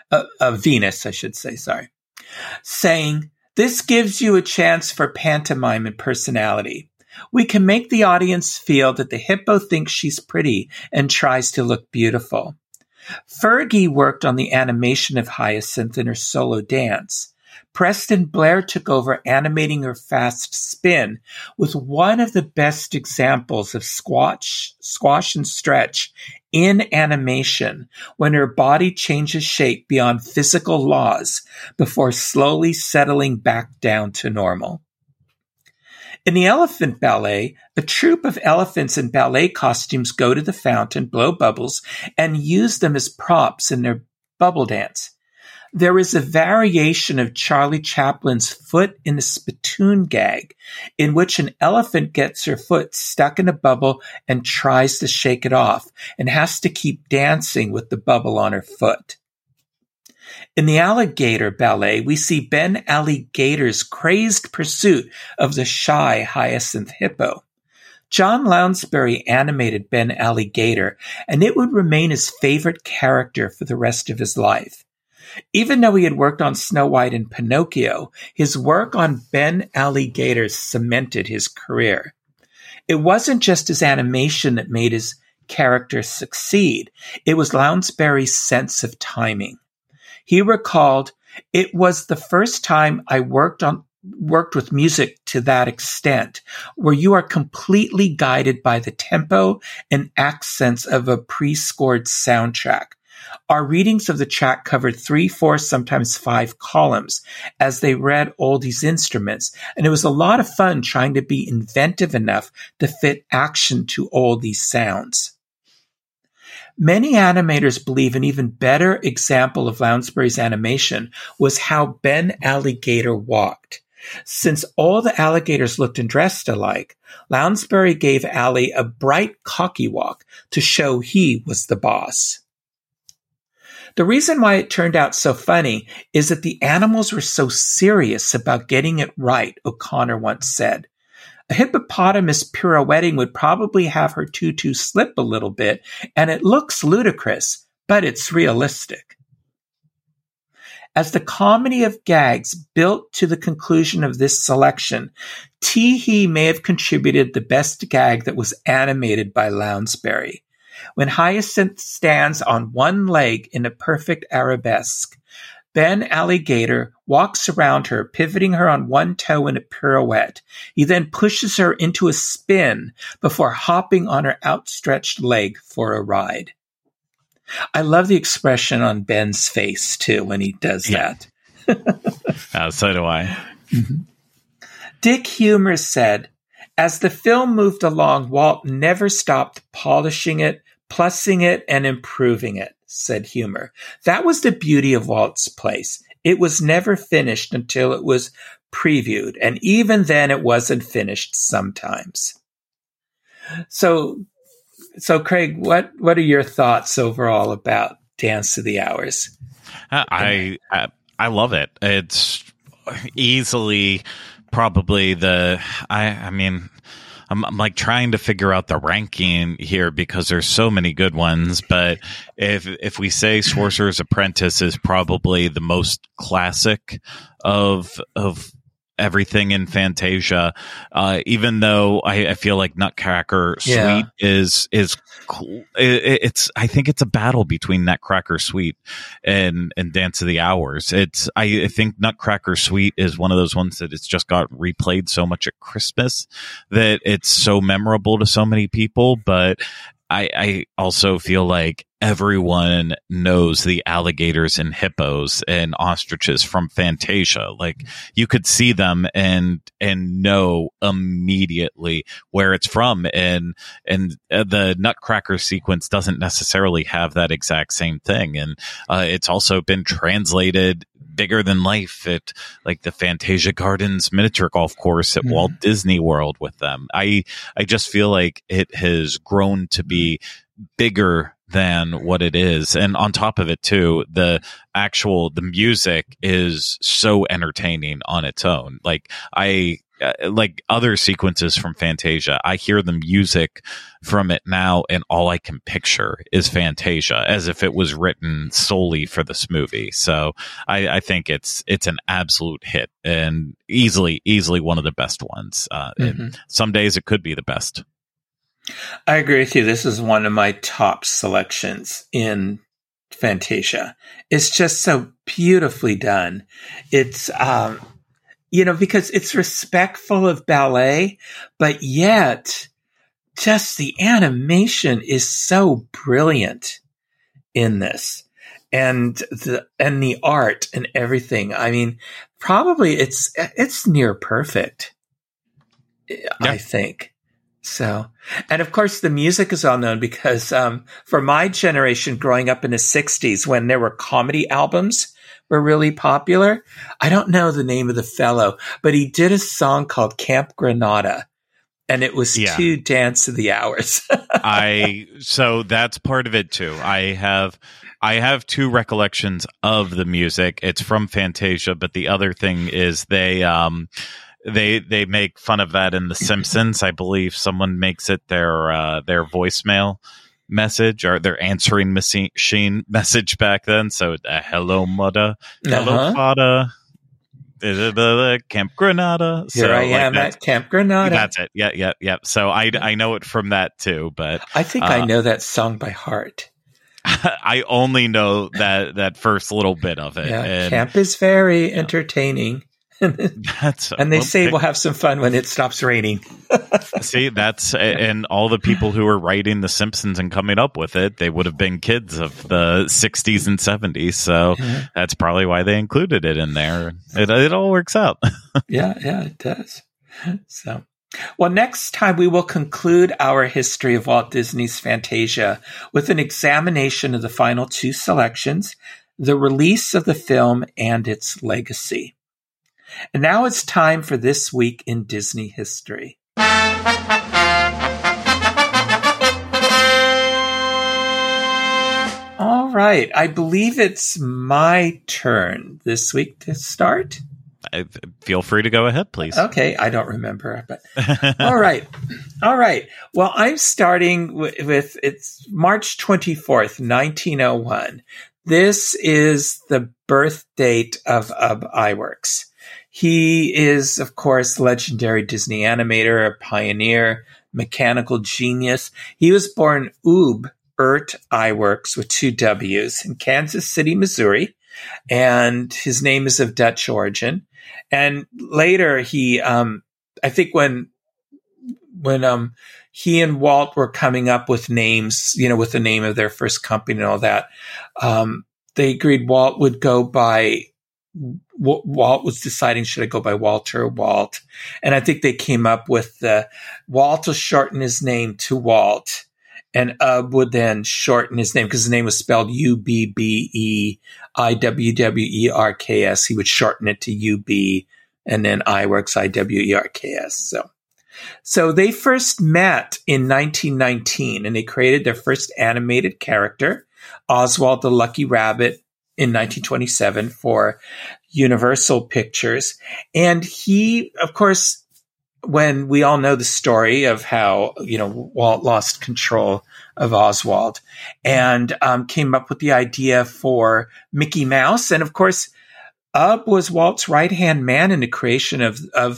I should say, saying, "This gives you a chance for pantomime and personality. We can make the audience feel that the hippo thinks she's pretty and tries to look beautiful." Fergie worked on the animation of Hyacinth in her solo dance. Preston Blair took over animating her fast spin with one of the best examples of squash and stretch in animation when her body changes shape beyond physical laws before slowly settling back down to normal. In the Elephant Ballet, a troupe of elephants in ballet costumes go to the fountain, blow bubbles, and use them as props in their bubble dance. There is a variation of Charlie Chaplin's foot in a spittoon gag, in which an elephant gets her foot stuck in a bubble and tries to shake it off, and has to keep dancing with the bubble on her foot. In the Alligator Ballet, we see Ben Alligator's crazed pursuit of the shy Hyacinth Hippo. John Lounsbury animated Ben Alligator, and it would remain his favorite character for the rest of his life. Even though he had worked on Snow White and Pinocchio, his work on Ben Alligator cemented his career. It wasn't just his animation that made his character succeed. It was Lounsbury's sense of timing. He recalled, "It was the first time I worked with music to that extent, where you are completely guided by the tempo and accents of a pre-scored soundtrack. Our readings of the track covered 3, 4, sometimes 5 columns as they read all these instruments, and it was a lot of fun trying to be inventive enough to fit action to all these sounds." Many animators believe an even better example of Lounsbury's animation was how Ben Alligator walked. Since all the alligators looked and dressed alike, Lounsbury gave Allie a bright, cocky walk to show he was the boss. The reason why it turned out so funny is that the animals were so serious about getting it right, O'Connor once said. A hippopotamus pirouetting would probably have her tutu slip a little bit, and it looks ludicrous, but it's realistic. As the comedy of gags built to the conclusion of this selection, Tee-Hee may have contributed the best gag that was animated by Lounsbury. When Hyacinth stands on one leg in a perfect arabesque, Ben Alligator walks around her, pivoting her on one toe in a pirouette. He then pushes her into a spin before hopping on her outstretched leg for a ride. I love the expression on Ben's face, too, when he does that. So do I. Mm-hmm. Dick Huemer said, as the film moved along, Walt never stopped polishing it, plussing it, and improving it, said Huemer. That was the beauty of Walt's Place. It was never finished until it was previewed, and even then it wasn't finished sometimes. So Craig, what are your thoughts overall about Dance of the Hours? I love it. It's easily probably I'm like trying to figure out the ranking here because there's so many good ones. But if we say Sorcerer's Apprentice is probably the most classic of everything in Fantasia, even though I feel like Nutcracker Suite is cool. I think it's a battle between Nutcracker Suite and Dance of the Hours. I think Nutcracker Suite is one of those ones that it's just got replayed so much at Christmas that it's so memorable to so many people. But I also feel like everyone knows the alligators and hippos and ostriches from Fantasia. Like you could see them and know immediately where it's from. And the Nutcracker sequence doesn't necessarily have that exact same thing. And it's also been translated bigger than life at like the Fantasia Gardens miniature golf course at Walt Disney World with them. I just feel like it has grown to be bigger than what it is. And on top of it too, the music is so entertaining on its own. Like like other sequences from Fantasia, I hear the music from it now and all I can picture is Fantasia as if it was written solely for this movie. So I think it's an absolute hit and easily one of the best ones. And some days it could be the best. I agree with you. This is one of my top selections in Fantasia. It's just so beautifully done. It's, because it's respectful of ballet, but yet just the animation is so brilliant in this, and the art and everything. I mean, probably it's near perfect. I think. So, and of course the music is well known because, for my generation growing up in the 60s when there were comedy albums were really popular. I don't know the name of the fellow, but he did a song called Camp Granada and it was to Dance of the Hours. So that's part of it too. I have two recollections of the music. It's from Fantasia, but the other thing is they make fun of that in The Simpsons. I believe someone makes it their voicemail message or their answering machine message back then. So hello, mother. Hello, father. Camp Granada. Here I am at Camp Granada. That's it. Yeah. So I know it from that too. But I think I know that song by heart. I only know that first little bit of it. Yeah, and camp is very entertaining. And they say we'll have some fun when it stops raining. See, and all the people who were writing The Simpsons and coming up with it, they would have been kids of the 60s and 70s. So that's probably why they included it in there. It all works out. Yeah, it does. So, well, next time we will conclude our history of Walt Disney's Fantasia with an examination of the final two selections, the release of the film and its legacy. And now it's time for This Week in Disney History. All right. I believe it's my turn this week to start. Feel free to go ahead, please. Okay. I don't remember, but all right. Well, I'm starting with it's March 24th, 1901. This is the birth date of Ub Iwerks. He is, of course, legendary Disney animator, a pioneer, mechanical genius. He was born Ub Iwerks with 2 W's in Kansas City, Missouri, and his name is of Dutch origin. And later, he, I think when he and Walt were coming up with names, with the name of their first company and all that, they agreed Walt would go by. Walt was deciding, should I go by Walter or Walt? And I think they came up with Walt will shorten his name to Walt, and Ub would then shorten his name because his name was spelled Ubbiwwerks. He would shorten it to Ub, and then Iwerks, Iwerks. So they first met in 1919, and they created their first animated character, Oswald the Lucky Rabbit, in 1927 for Universal Pictures. And he, of course, when we all know the story of how, Walt lost control of Oswald and came up with the idea for Mickey Mouse. And of course, Ub was Walt's right-hand man in the creation of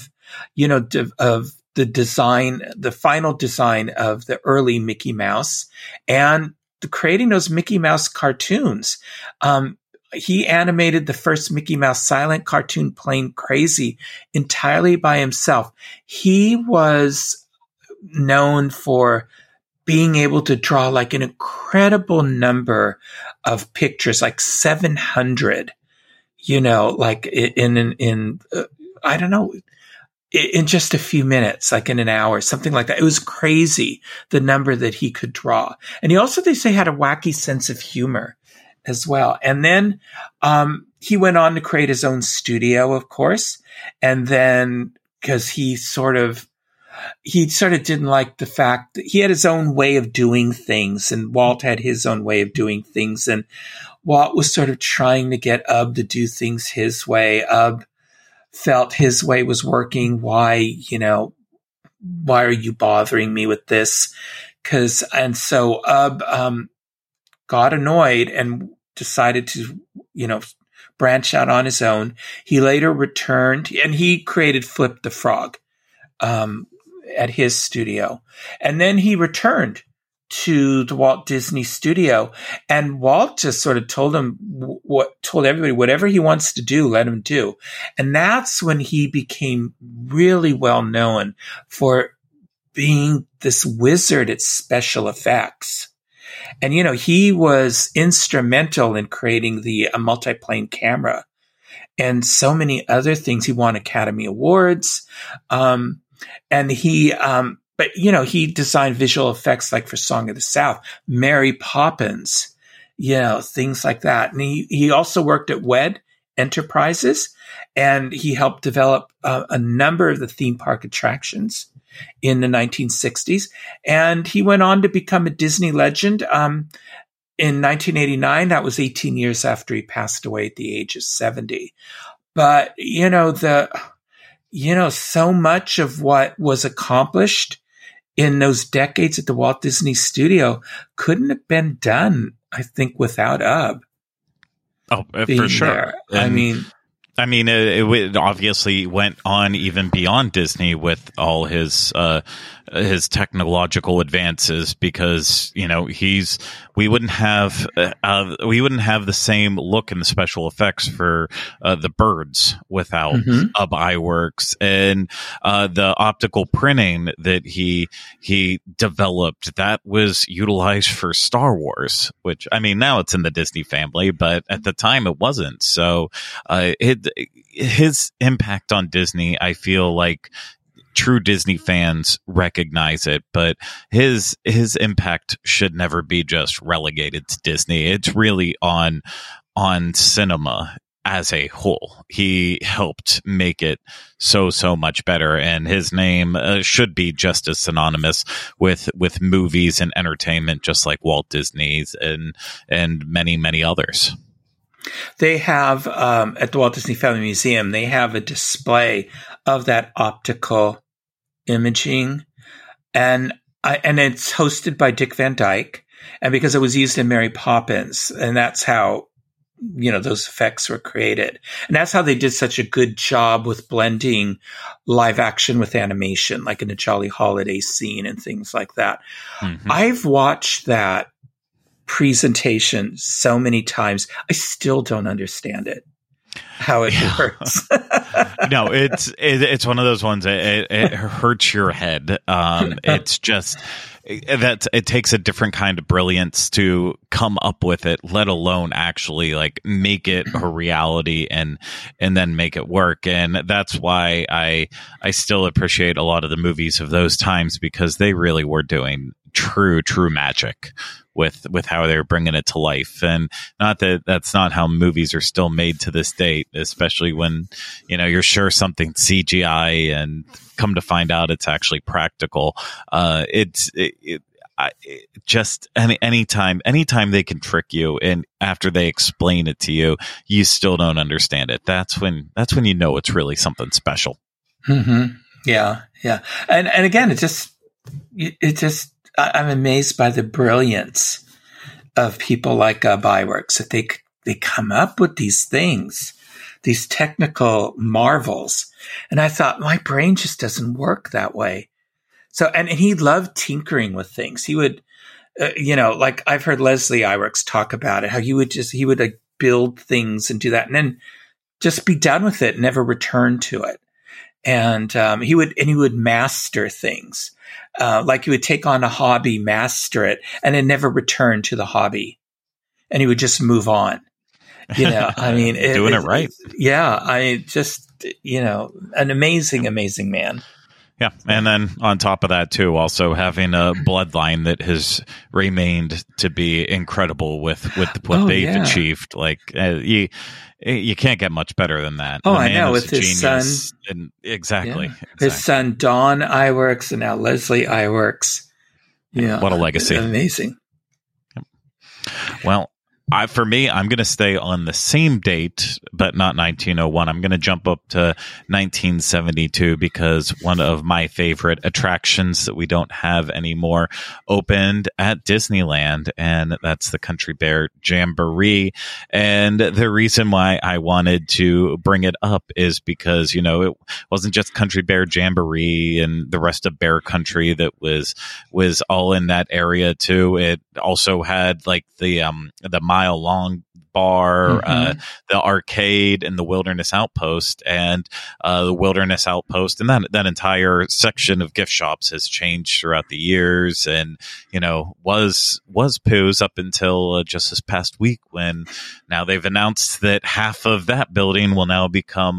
the design, the final design of the early Mickey Mouse and creating those Mickey Mouse cartoons. He animated the first Mickey Mouse silent cartoon, Plain Crazy, entirely by himself. He was known for being able to draw like an incredible number of pictures, like 700, like in just a few minutes, like in an hour, something like that. It was crazy, the number that he could draw. And he also, they say, had a wacky sense of humor as well. And then he went on to create his own studio, of course. And then because he sort of didn't like the fact that he had his own way of doing things, and Walt had his own way of doing things. And Walt was sort of trying to get Ub to do things his way. Ub felt his way was working. Why are you bothering me with this? So Ub got annoyed and decided to, branch out on his own. He later returned and he created Flip the Frog at his studio. And then he returned to the Walt Disney Studio, and Walt just sort of told everybody whatever he wants to do, let him do. And that's when he became really well known for being this wizard at special effects. And, he was instrumental in creating the multiplane camera and so many other things. He won Academy Awards. And he designed visual effects like for Song of the South, Mary Poppins, things like that. And he also worked at WED Enterprises, and he helped develop a number of the theme park attractions in the 1960s. And he went on to become a Disney legend. In 1989, that was 18 years after he passed away at the age of 70. But, so much of what was accomplished in those decades at the Walt Disney Studio couldn't have been done, I think, without Ub. Oh, for sure. It obviously went on even beyond Disney with all his technological advances, because we wouldn't have the same look in the special effects for the birds without Ub Iwerks, and the optical printing that he developed that was utilized for Star Wars, which now it's in the Disney family, but at the time it wasn't. So his impact on Disney, I feel like true Disney fans recognize it, but his impact should never be just relegated to Disney. It's really on cinema as a whole. He helped make it so much better, and his name should be just as synonymous with movies and entertainment, just like Walt Disney's and many others. They have at the Walt Disney Family Museum, they have a display of that optical imaging, and it's hosted by Dick Van Dyke, and because it was used in Mary Poppins, and that's how those effects were created. And that's how they did such a good job with blending live action with animation, like in a Jolly Holiday scene and things like that. Mm-hmm. I've watched that presentation so many times. I still don't understand it, how it works. No, it's one of those ones. It hurts your head. It's just that it takes a different kind of brilliance to come up with it, let alone actually like make it a reality and then make it work. And that's why I still appreciate a lot of the movies of those times, because they really were doing true magic with how they're bringing it to life. And not that that's not how movies are still made to this date, especially when, you're sure something CGI and come to find out it's actually practical. Just anytime they can trick you, and after they explain it to you, you still don't understand it. That's when it's really something special. Mm-hmm. Yeah. And again, I'm amazed by the brilliance of people like Byworks, that they come up with these things, these technical marvels. And I thought, my brain just doesn't work that way. So, and he loved tinkering with things. He would, like I've heard Leslie Iwerks talk about it, how he would like build things and do that, and then just be done with it, and never return to it. And he would master things. Like he would take on a hobby, master it, and then never return to the hobby. And he would just move on. I mean, doing it right. An amazing man. Yeah. And then on top of that, too, also having a bloodline that has remained to be incredible with what they've achieved. Like, you can't get much better than that. Oh, I know. With his son. Exactly. His son, Don Iwerks, and now Leslie Iwerks. Yeah. What a legacy. Amazing. Well, for me, I'm going to stay on the same date, but not 1901. I'm going to jump up to 1972, because one of my favorite attractions that we don't have anymore opened at Disneyland, and that's the Country Bear Jamboree. And the reason why I wanted to bring it up is because, it wasn't just Country Bear Jamboree and the rest of Bear Country that was all in that area too. It also had like the Mile Long bar, the arcade, and the Wilderness Outpost. And the Wilderness Outpost and that entire section of gift shops has changed throughout the years, and was Pooh's up until just this past week, when now they've announced that half of that building will now become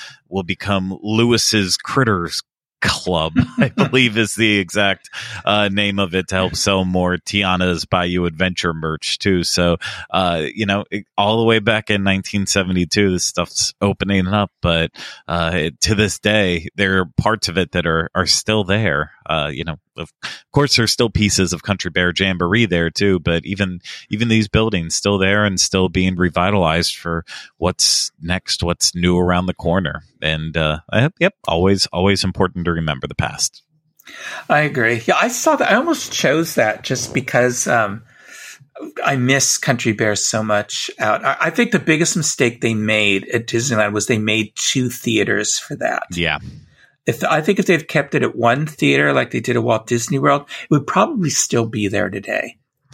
Lewis's Critters Club, I believe is the exact name of it, to help sell more Tiana's Bayou Adventure merch too. So, all the way back in 1972, this stuff's opening up, but to this day, there are parts of it that are still there. Of course, there's still pieces of Country Bear Jamboree there too, but even these buildings still there and still being revitalized for what's next, what's new around the corner. And always important to remember the past. I agree. Yeah, I saw that. I almost chose that just because I miss Country Bear so much out. I think the biggest mistake they made at Disneyland was they made 2 theaters for that. Yeah. I think if they've kept it at one theater like they did at Walt Disney World, it would probably still be there today.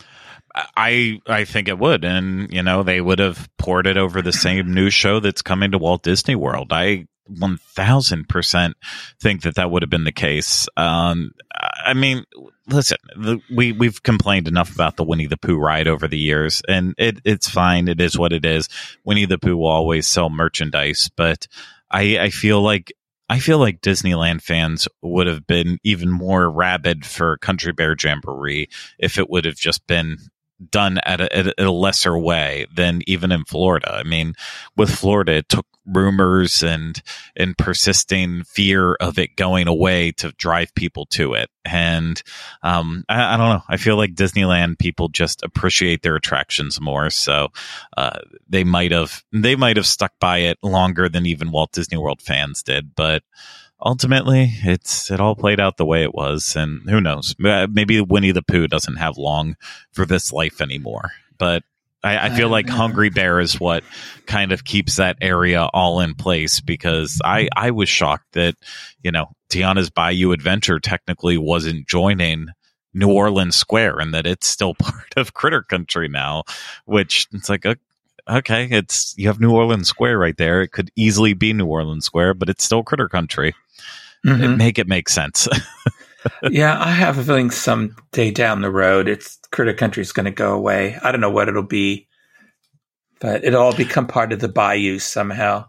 I think it would. And, they would have poured it over the same new show that's coming to Walt Disney World. I 1000% think that would have been the case. I mean, listen, we've complained enough about the Winnie the Pooh ride over the years, and it's fine. It is what it is. Winnie the Pooh will always sell merchandise, but I feel like Disneyland fans would have been even more rabid for Country Bear Jamboree if it would have just been done at a lesser way than even in Florida. I mean, with Florida, it took rumors and persisting fear of it going away to drive people to it. And I don't know. I feel like Disneyland people just appreciate their attractions more. So they might have stuck by it longer than even Walt Disney World fans did. But ultimately, it all played out the way it was, and who knows? Maybe Winnie the Pooh doesn't have long for this life anymore. But I feel like Hungry Bear is what kind of keeps that area all in place, because I was shocked that, Tiana's Bayou Adventure technically wasn't joining New Orleans Square, and that it's still part of Critter Country now, which it's like, okay, you have New Orleans Square right there. It could easily be New Orleans Square, but it's still Critter Country. Make it make sense. Yeah, I have a feeling someday down the road, Critter Country is going to go away. I don't know what it'll be, but it'll all become part of the Bayou somehow.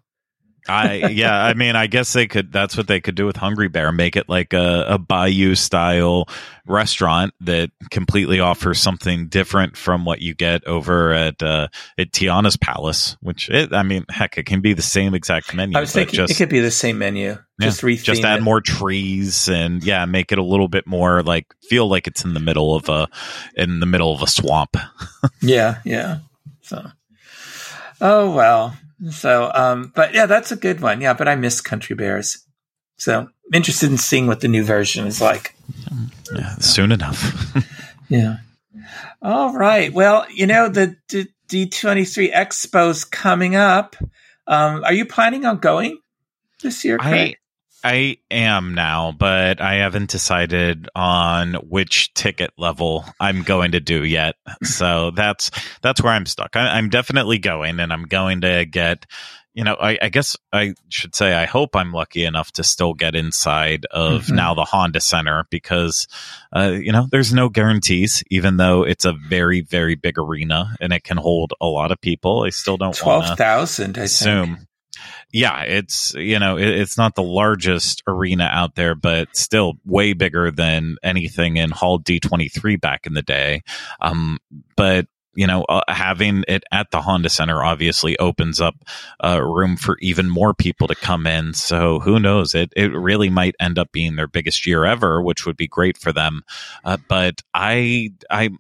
I guess they could. That's what they could do with Hungry Bear. Make it like a Bayou style restaurant that completely offers something different from what you get over at Tiana's Palace. Which heck, it can be the same exact menu. I was thinking it could be the same menu. Just add more trees and make it a little bit more feel like it's in the middle of a swamp. Yeah. So, oh well. So, but yeah, that's a good one. Yeah, but I miss Country Bears. So I'm interested in seeing what the new version is like. Yeah, soon enough. Yeah. All right. Well, the D23 Expo's coming up. Are you planning on going this year, Craig? I am now, but I haven't decided on which ticket level I'm going to do yet. So that's where I'm stuck. I'm definitely going, and I'm going to get, I guess I should say, I hope I'm lucky enough to still get inside of now the Honda Center, because, there's no guarantees, even though it's a very, very big arena and it can hold a lot of people. I still don't want 12,000, I assume. think. Yeah, it's, it's not the largest arena out there, but still way bigger than anything in Hall D23 back in the day. But having it at the Honda Center obviously opens up room for even more people to come in. So who knows? It really might end up being their biggest year ever, which would be great for them. But I'm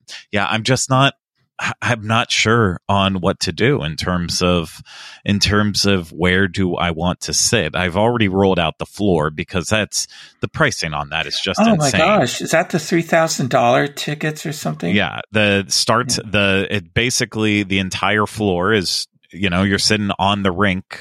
not sure on what to do in terms of where do I want to sit. I've already rolled out the floor, because that's the pricing on that is just insane. Oh my gosh. Is that the $3,000 tickets or something? Yeah. Basically the entire floor is, you're sitting on the rink,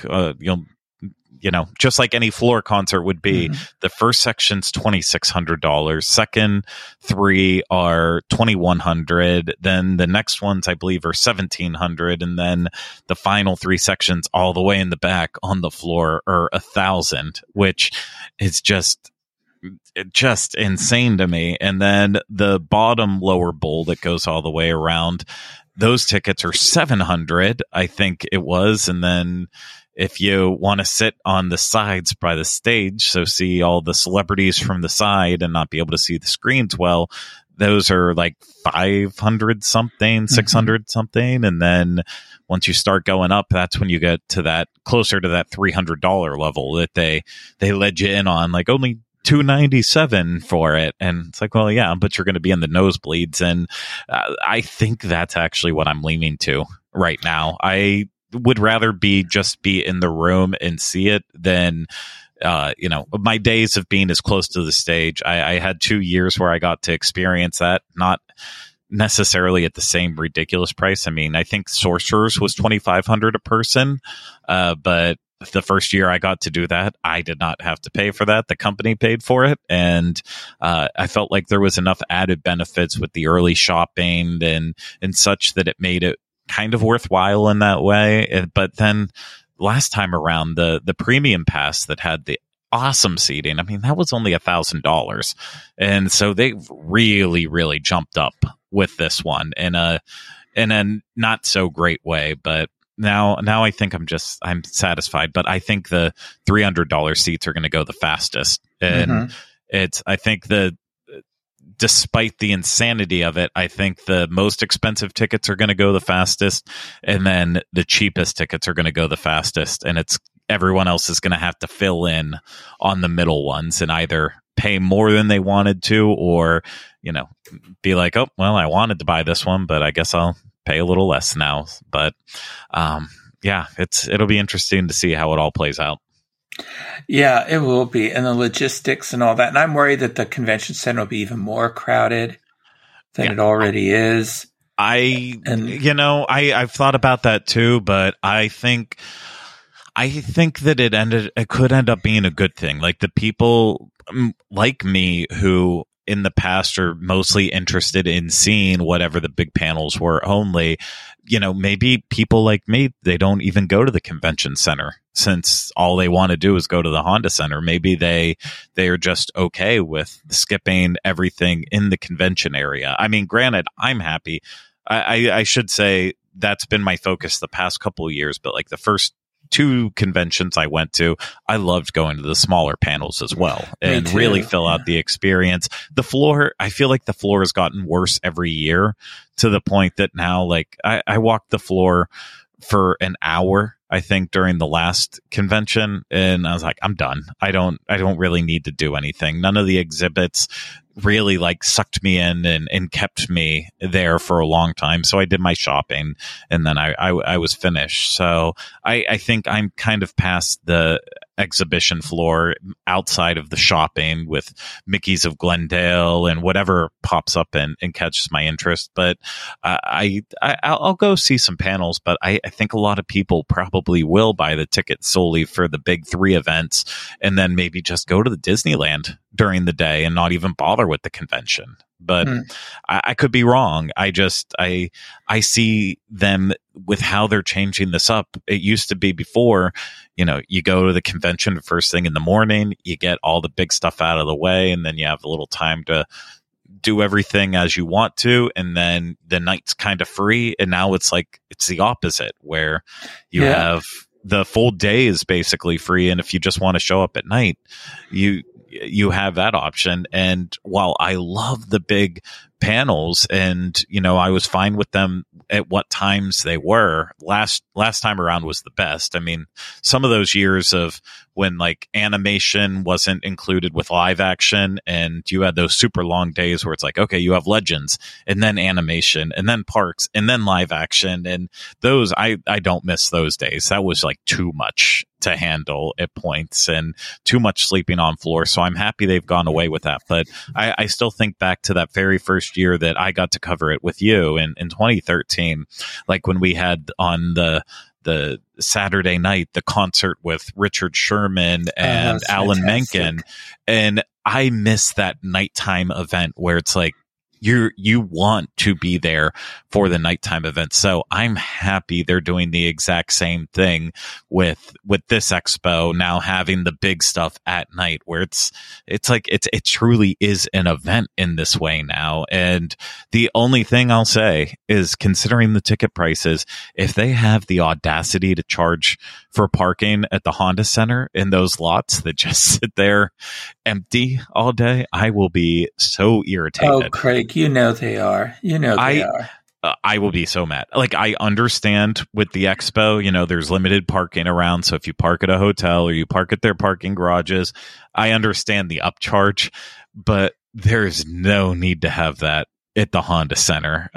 just like any floor concert would be. The first section's $2,600. Second three are $2,100. Then the next ones, I believe, are $1,700. And then the final three sections all the way in the back on the floor are $1,000, which is just insane to me. And then the bottom lower bowl that goes all the way around, those tickets are $700, I think it was. And then if you want to sit on the sides by the stage, so see all the celebrities from the side and not be able to see the screens well, those are like 500 something, 600 something. And then once you start going up, that's when you get to that closer to that $300 level that they led you in on, like only $297 for it. And it's like, well, yeah, but you're going to be in the nosebleeds. And I think that's actually what I'm leaning to right now. I would rather just be in the room and see it than, my days of being as close to the stage. I had 2 years where I got to experience that, not necessarily at the same ridiculous price. I mean, I think Sorcerers was $2,500 a person, but the first year I got to do that, I did not have to pay for that. The company paid for it. And I felt like there was enough added benefits with the early shopping and such that it made it kind of worthwhile in that way. But then last time around, the premium pass that had the awesome seating, I mean, that was only $1,000. And so they really, really jumped up with this one in a not so great way. But now I think I'm satisfied, but I think the $300 seats are going to go the fastest. And I think despite the insanity of it, I think the most expensive tickets are going to go the fastest, and then the cheapest tickets are going to go the fastest. And everyone else is going to have to fill in on the middle ones and either pay more than they wanted to, or, be like, oh, well, I wanted to buy this one, but I guess I'll pay a little less now. But, it'll be interesting to see how it all plays out. Yeah, it will be. And the logistics and all that. And I'm worried that the convention center will be even more crowded than it already is. I've thought about that too, but I think that it could end up being a good thing. Like the people like me who in the past are mostly interested in seeing whatever the big panels were only, maybe people like me, they don't even go to the convention center since all they want to do is go to the Honda Center. Maybe they are just okay with skipping everything in the convention area. I mean, granted, I'm happy. I should say that's been my focus the past couple of years, but like the first 2 conventions I went to, I loved going to the smaller panels as well and really fill out the experience. The floor, I feel like the floor has gotten worse every year to the point that now, like, I walked the floor for an hour, I think, during the last convention, and I was like, I'm done. I don't really need to do anything. None of the exhibits really like sucked me in and kept me there for a long time. So I did my shopping and then I was finished. So I think I'm kind of past the exhibition floor outside of the shopping with Mickey's of Glendale and whatever pops up and catches my interest. But I'll go see some panels, but I think a lot of people probably will buy the ticket solely for the big 3 events and then maybe just go to the Disneyland during the day and not even bother with the convention. But I could be wrong. I see them with how they're changing this up. It used to be before, you go to the convention first thing in the morning, you get all the big stuff out of the way, and then you have a little time to do everything as you want to, and then the night's kind of free. And now it's like it's the opposite, where you have the full day is basically free, and if you just want to show up at night, you have that option. And while I love the big panels and, I was fine with them at what times they were, last time around was the best. I mean, some of those years of when like animation wasn't included with live action and you had those super long days where it's like, okay, you have Legends and then animation and then parks and then live action. And those, I don't miss those days. That was like too much to handle at points and too much sleeping on floor. So I'm happy they've gone away with that. But I still think back to that very first year that I got to cover it with you in 2013, like when we had on the Saturday night, the concert with Richard Sherman and Alan Menken. And I miss that nighttime event where it's like, you want to be there for the nighttime event. So I'm happy they're doing the exact same thing with this expo now, having the big stuff at night where it's like it truly is an event in this way now. And the only thing I'll say is, considering the ticket prices, if they have the audacity to charge for parking at the Honda Center in those lots that just sit there empty all day, I will be so irritated. Oh, Craig, they are. They are. I will be so mad. Like, I understand with the expo, there's limited parking around. So if you park at a hotel or you park at their parking garages, I understand the upcharge, but there's no need to have that at the Honda Center.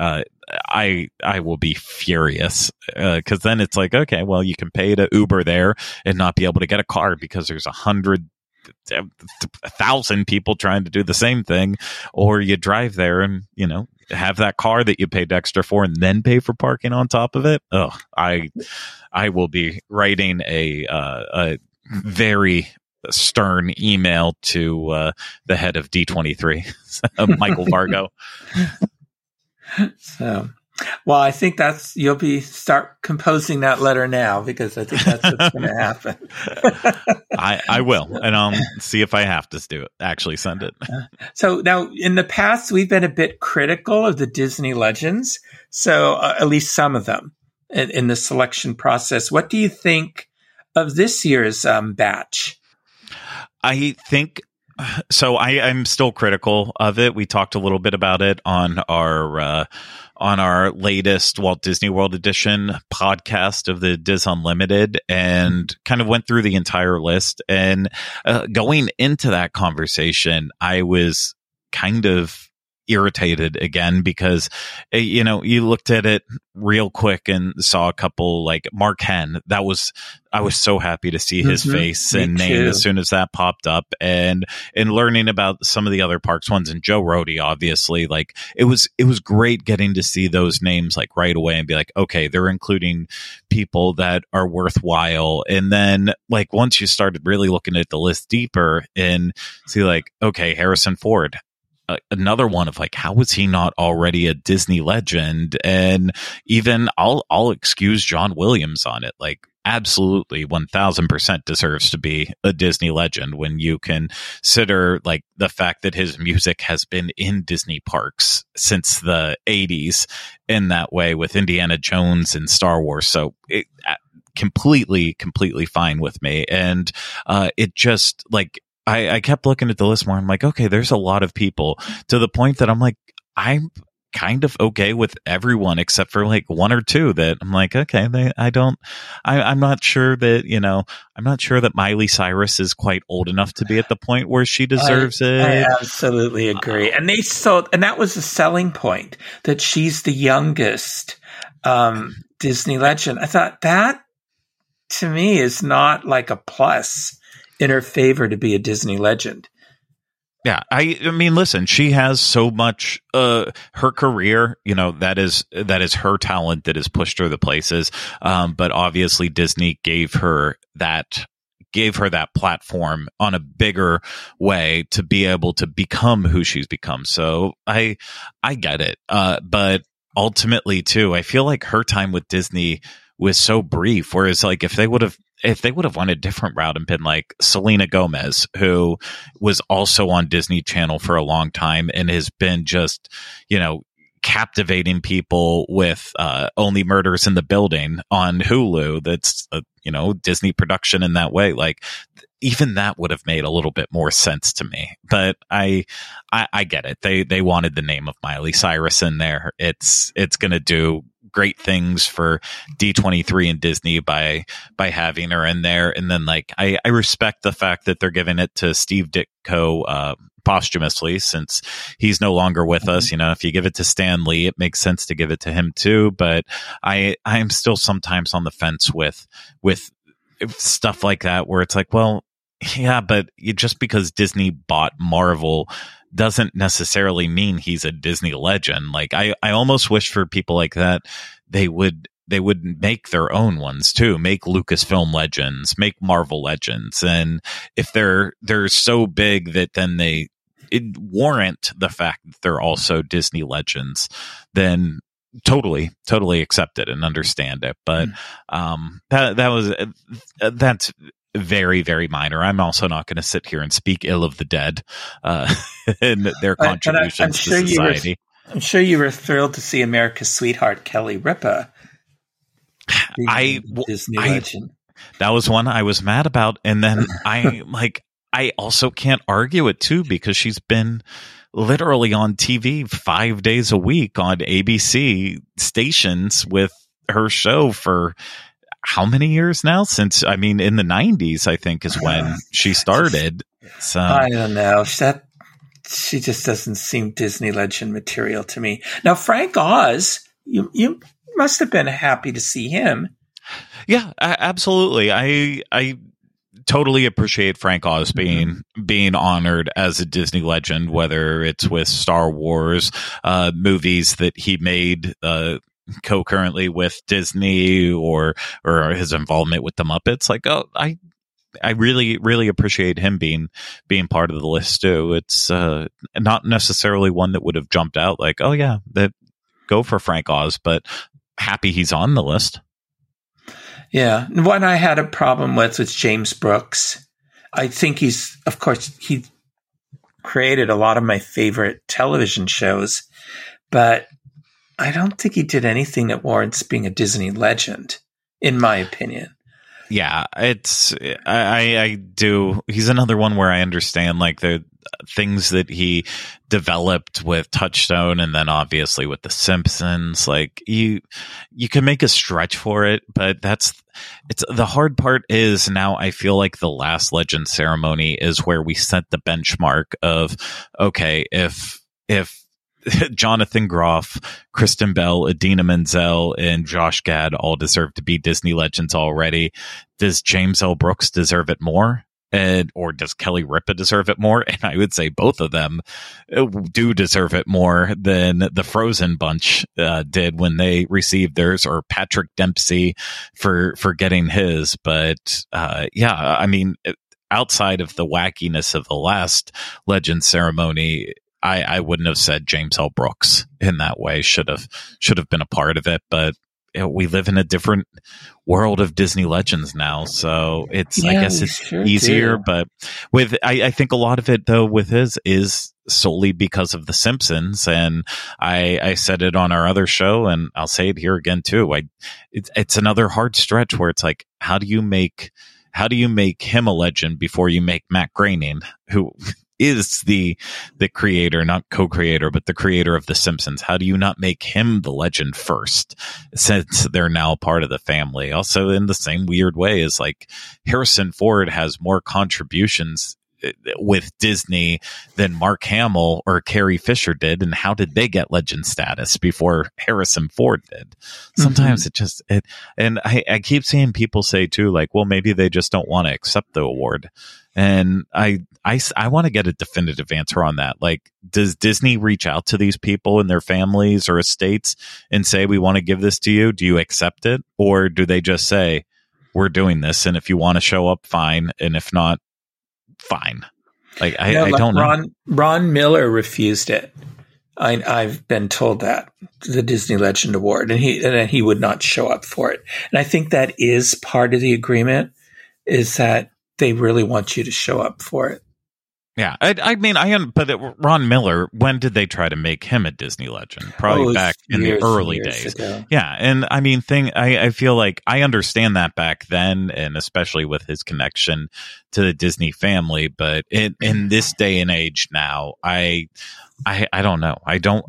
I will be furious because then it's like, okay, well, you can pay to Uber there and not be able to get a car because there's 1,000 people trying to do the same thing, or you drive there and have that car that you paid extra for and then pay for parking on top of it. Oh, I will be writing a very stern email to the head of D23, Michael Vargo. So, well, I think you'll start composing that letter now, because I think that's what's going to happen. I will, and I'll see if I have to actually send it. So now, in the past, we've been a bit critical of the Disney Legends. So at least some of them in the selection process. What do you think of this year's batch? I think. So I'm still critical of it. We talked a little bit about it on our latest Walt Disney World Edition podcast of the Dis Unlimited, and kind of went through the entire list. And going into that conversation, I was kind of irritated again because, you know, you looked at it real quick and saw a couple like Mark Henn. I was so happy to see his face and name as soon as that popped up, and learning about some of the other Parks ones and Joe Rohde, obviously, like it was great getting to see those names like right away and be like, okay, they're including people that are worthwhile. And then like once you started really looking at the list deeper and see like, okay, Harrison Ford, another one of like, how was he not already a Disney legend? And even I'll excuse John Williams on it. Like, absolutely 1000% deserves to be a Disney legend when you consider like the fact that his music has been in Disney parks since the 80s in that way with Indiana Jones and Star Wars. So it completely fine with me. And it just like, I kept looking at the list more. I'm like, okay, there's a lot of people, to the point that I'm like, I'm kind of okay with everyone except for like one or two that I'm like, okay, I'm not sure that, you know, I'm not sure that Miley Cyrus is quite old enough to be at the point where she deserves it. I absolutely agree. And that was a selling point, that she's the youngest Disney legend. I thought that to me is not like a plus in her favor to be a Disney legend. Yeah, I mean, listen, she has so much, her career, you know, that is her talent that has pushed her the places. But obviously Disney gave her that platform on a bigger way to be able to become who she's become. So I get it. But ultimately too, I feel like her time with Disney was so brief, whereas like if they would have went a different route and been like Selena Gomez, who was also on Disney Channel for a long time and has been just, you know, captivating people with Only Murders in the Building on Hulu. That's a, you know, Disney production in that way. Like even that would have made a little bit more sense to me. But I get it. They wanted the name of Miley Cyrus in there. It's going to do great things for D23 and Disney by having her in there. And then like I respect the fact that they're giving it to Steve Ditko posthumously, since he's no longer with us. You know, if you give it to Stan Lee, it makes sense to give it to him too. But I'm still sometimes on the fence with stuff like that, where it's like, well, yeah, but just because Disney bought Marvel doesn't necessarily mean he's a Disney legend. Like I almost wish for people like that, they would make their own ones too, make Lucasfilm legends, make Marvel legends. And if they're so big that then it warrant the fact that they're also Disney legends, then totally accept it and understand it. But that's very, very minor. I'm also not going to sit here and speak ill of the dead and their contributions to society. I'm sure you were thrilled to see America's sweetheart Kelly Ripa. Disney legend. That was one I was mad about, and then I also can't argue it too, because she's been literally on TV 5 days a week on ABC stations with her show for how many years now? Since, I mean, in the 90s, I think is when she started. So I don't know. She just doesn't seem Disney legend material to me. Now, Frank Oz, you must have been happy to see him. Yeah, absolutely. I totally appreciate Frank Oz being honored as a Disney legend, whether it's with Star Wars movies that he made co-currently with Disney or his involvement with the Muppets. Like, I really appreciate him being part of the list too. It's not necessarily one that would have jumped out like, oh yeah, that go for Frank Oz, but happy he's on the list. Yeah. One I had a problem with was James Brooks. I think he created a lot of my favorite television shows, but I don't think he did anything that warrants being a Disney legend, in my opinion. Yeah, I do. He's another one where I understand like the things that he developed with Touchstone, and then obviously with The Simpsons. Like you can make a stretch for it, but it's the hard part is now I feel like the Last Legend ceremony is where we set the benchmark of, okay, if Jonathan Groff, Kristen Bell, Idina Menzel, and Josh Gad all deserve to be Disney legends already. Does James L. Brooks deserve it more? Or does Kelly Ripa deserve it more? And I would say both of them do deserve it more than the Frozen bunch did when they received theirs, or Patrick Dempsey for getting his. But yeah, I mean, outside of the wackiness of the last Legend ceremony, I wouldn't have said James L. Brooks in that way. Should have been a part of it, but we live in a different world of Disney legends now, so it's I guess it's sure easier. But with I think a lot of it though with his is solely because of The Simpsons, and I said it on our other show, and I'll say it here again too. It's another hard stretch where it's like, how do you make him a legend before you make Matt Groening, who is the creator, not co-creator, but the creator of The Simpsons? How do you not make him the legend first, since they're now part of the family? Also, in the same weird way, is like Harrison Ford has more contributions with Disney than Mark Hamill or Carrie Fisher did, and how did they get legend status before Harrison Ford did? Sometimes and I keep seeing people say too, like, well, maybe they just don't want to accept the award. And I want to get a definitive answer on that. Like, does Disney reach out to these people and their families or estates and say, we want to give this to you? Do you accept it? Or do they just say, we're doing this, and if you want to show up, fine. And if not, fine. Like, I don't know. Ron Miller refused it. I've been told that, the Disney Legend Award, and he would not show up for it. And I think that is part of the agreement, is that they really want you to show up for it. Yeah, I mean, but Ron Miller, when did they try to make him a Disney legend? Probably back in the early days. Ago. Yeah, and I mean, I feel like I understand that back then, and especially with his connection to the Disney family. But in this day and age now, I don't know. I don't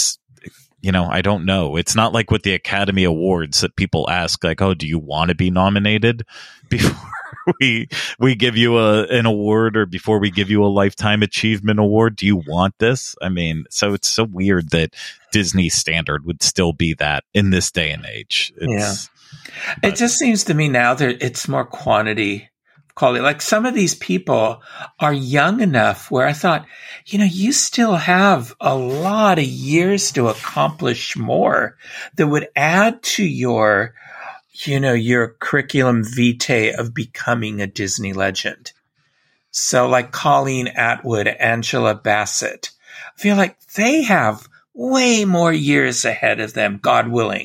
know. It's not like with the Academy Awards that people ask, like, oh, do you want to be nominated before we give you an award, or before we give you a Lifetime Achievement Award? Do you want this? I mean, so it's so weird that Disney's standard would still be that in this day and age. It just seems to me now that it's more quantity. Like, some of these people are young enough where I thought, you still have a lot of years to accomplish more that would add to your curriculum vitae of becoming a Disney legend. So like Colleen Atwood, Angela Bassett, I feel like they have way more years ahead of them, God willing,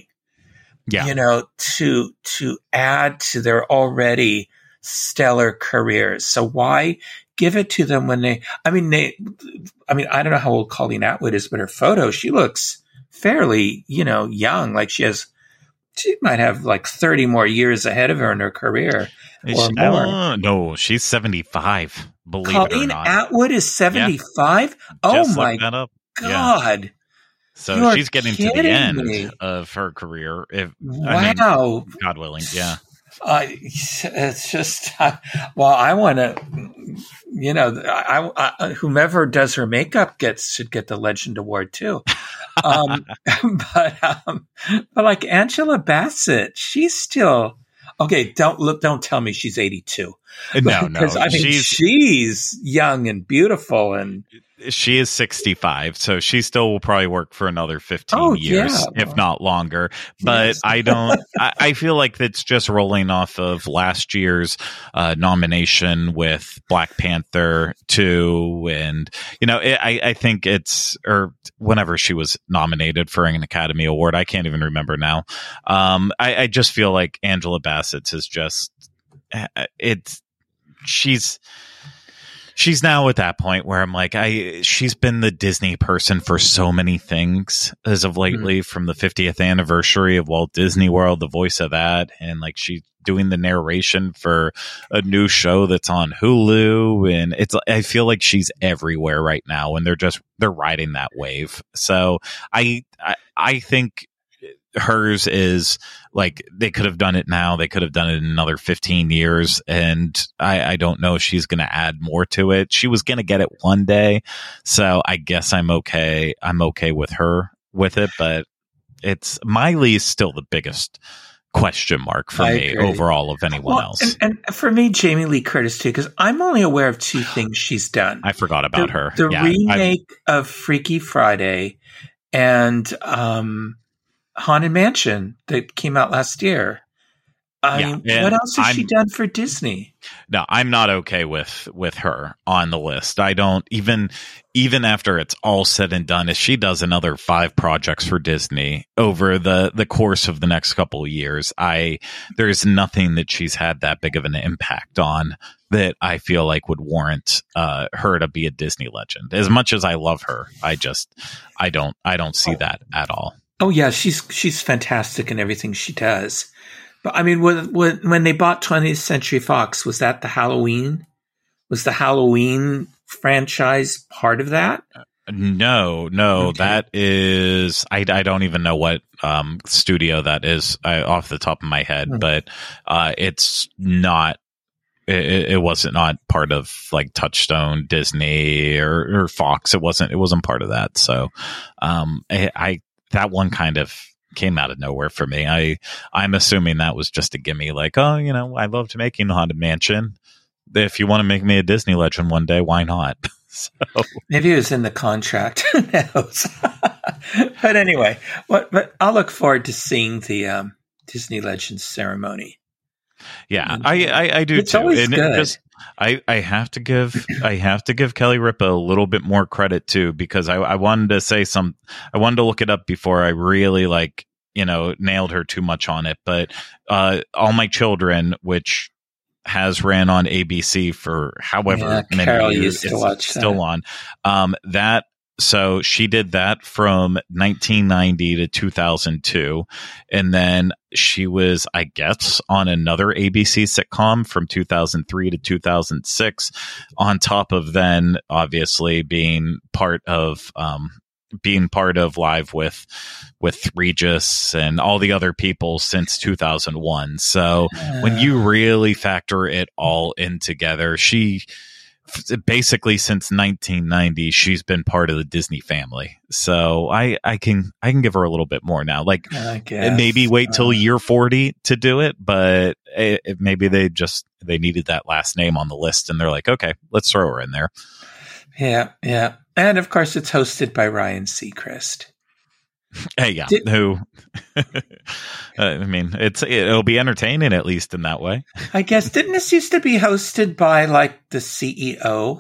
to add to their already stellar careers. So why give it to them when I don't know how old Colleen Atwood is, but her photo, she looks fairly, young. Like she might have like 30 more years ahead of her in her career or more. No, she's 75. Believe Colleen it or not. Atwood is 75? Yeah. Oh just my God. Yeah. So she's getting to the end of her career. Wow. God willing. Yeah. It's just, I want to, whomever does her makeup should get the Legend Award too. But like Angela Bassett, she's still okay. Don't tell me she's 82. No. I mean, she's young and beautiful, and she is 65, so she still will probably work for another 15 years, if not longer. But yes. I feel like it's just rolling off of last year's nomination with Black Panther 2. And, I think or whenever she was nominated for an Academy Award, I can't even remember now. I just feel like Angela Bassett's is just, she's now at that point where I'm like, she's been the Disney person for so many things as of lately, from the 50th anniversary of Walt Disney World, the voice of that. And like, she's doing the narration for a new show that's on Hulu. And I feel like she's everywhere right now, and they're riding that wave. So I think hers is like, they could have done it now. They could have done it in another 15 years. And I don't know if she's going to add more to it. She was going to get it one day. So I guess I'm okay. I'm okay with her with it, but it's Miley's still the biggest question mark for me overall of anyone else. And for me, Jamie Lee Curtis too, because I'm only aware of two things she's done. I forgot about her. The remake of Freaky Friday and Haunted Mansion that came out last year. What else has she done for Disney? No, I'm not okay with her on the list. I don't even after it's all said and done, if she does another 5 projects for Disney over the course of the next couple of years, there's nothing that she's had that big of an impact on that I feel like would warrant her to be a Disney legend. As much as I love her, I don't see that at all. Oh yeah, she's fantastic in everything she does. But I mean, when they bought 20th Century Fox, was that the Halloween? Was the Halloween franchise part of that? No, okay. That is, I don't even know what studio that is off the top of my head, but it's not. It wasn't not part of like Touchstone, Disney, or Fox. It wasn't part of that. So, that one kind of came out of nowhere for me. I'm assuming that was just a gimme, like, oh, I loved making Haunted Mansion. If you want to make me a Disney legend one day, why not? So maybe it was in the contract. Who knows? But anyway, but I'll look forward to seeing the Disney Legends ceremony. Yeah, I do it's too. Always good. I have to give Kelly Ripa a little bit more credit too, because I wanted to say I wanted to look it up before I really nailed her too much on it. But All My Children, which has ran on ABC for however many Carol years, used to watch still on that. So she did that from 1990 to 2002. And then she was, I guess, on another ABC sitcom from 2003 to 2006, on top of then obviously being part of Live with Regis and all the other people since 2001. So when you really factor it all in together, she basically since 1990 she's been part of the Disney family. So I can give her a little bit more now, like maybe wait till year 40 to do it, but maybe they needed that last name on the list and they're like, okay, let's throw her in there. Yeah And of course it's hosted by Ryan Seacrest. Hey, yeah. Who? I mean, it'll be entertaining at least in that way. I guess didn't this used to be hosted by like the CEO?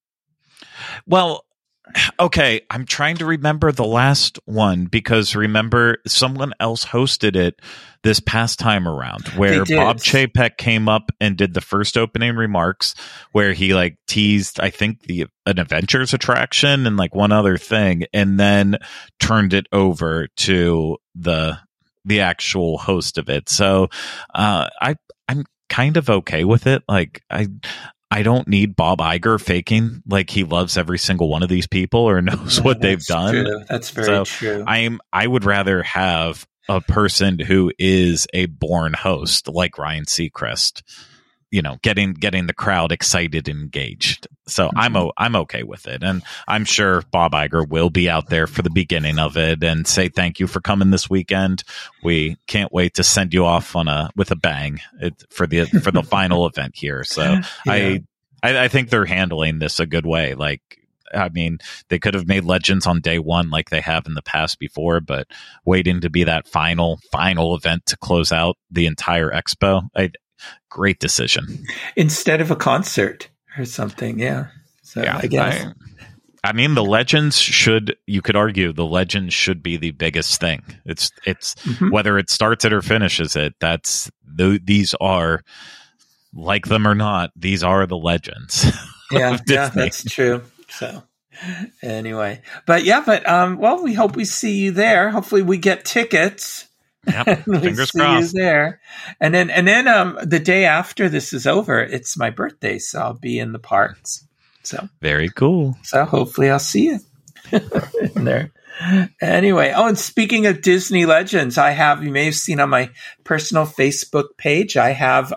Well, okay. I'm trying to remember the last one because remember someone else hosted it this past time around where Bob Chapek came up and did the first opening remarks where he like teased, I think an Adventures attraction and like one other thing, and then turned it over to the actual host of it. So, I'm kind of okay with it. Like I don't need Bob Iger faking like he loves every single one of these people or knows what they've done. True. That's very true. I would rather have a person who is a born host like Ryan Seacrest, getting the crowd excited and engaged. So I'm okay with it. And I'm sure Bob Iger will be out there for the beginning of it and say, thank you for coming this weekend. We can't wait to send you off with a bang for the final event here. So yeah. I think they're handling this a good way. Like, I mean, they could have made Legends on day one like they have in the past before, but waiting to be that final event to close out the entire expo. Great decision. Instead of a concert or something. Yeah. So yeah, I guess. I mean, you could argue the Legends should be the biggest thing. It's whether it starts it or finishes it. These are, like them or not, these are the Legends. Yeah, that's true. So anyway, but we hope we see you there. Hopefully we get tickets. Yep. Fingers crossed. You there. And then the day after this is over, it's my birthday, so I'll be in the parks. So very cool. So hopefully I'll see you in there. Anyway, and speaking of Disney legends, you may have seen on my personal Facebook page, I have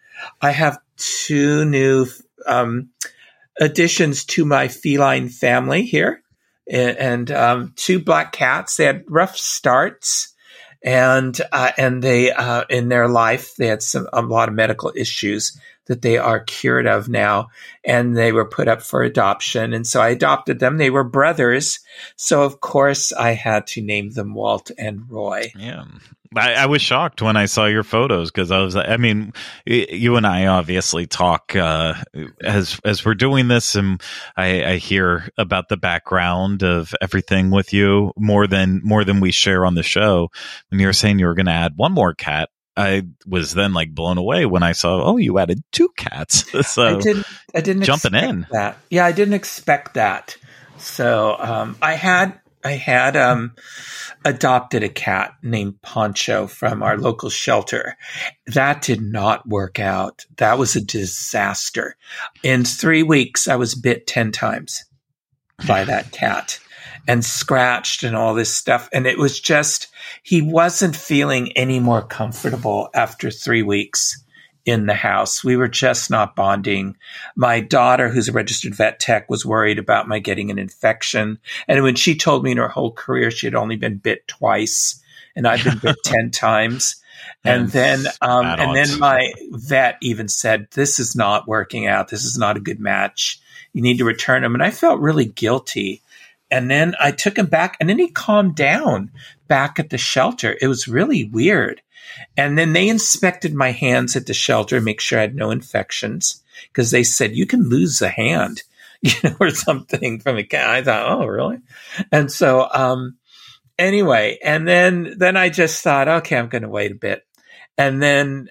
two new additions to my feline family here, and two black cats. They had rough starts, and they in their life they had a lot of medical issues that they are cured of now, and they were put up for adoption. And so I adopted them. They were brothers. So of course I had to name them Walt and Roy. Yeah. I was shocked when I saw your photos because you and I obviously talk as we're doing this, and I hear about the background of everything with you more than we share on the show. When you were saying you were going to add one more cat, I was then blown away when I saw, you added two cats. So I didn't jumping expect in that. Yeah, I didn't expect that. So I had adopted a cat named Poncho from our local shelter. That did not work out. That was a disaster. In 3 weeks, I was bit 10 times by that cat and scratched and all this stuff. And it was just, he wasn't feeling any more comfortable after 3 weeks in the house. We were just not bonding. My daughter, who's a registered vet tech, was worried about my getting an infection. And when she told me in her whole career she had only been bit twice, and I'd been bit 10 times. And then my vet even said, "This is not working out. This is not a good match. You need to return him." And I felt really guilty. And then I took him back, and then he calmed down back at the shelter. It was really weird. And then they inspected my hands at the shelter to make sure I had no infections, because they said, "You can lose a hand, or something from a cat." I thought, "Oh, really?" And so, anyway, and then I just thought, okay, I'm going to wait a bit. And then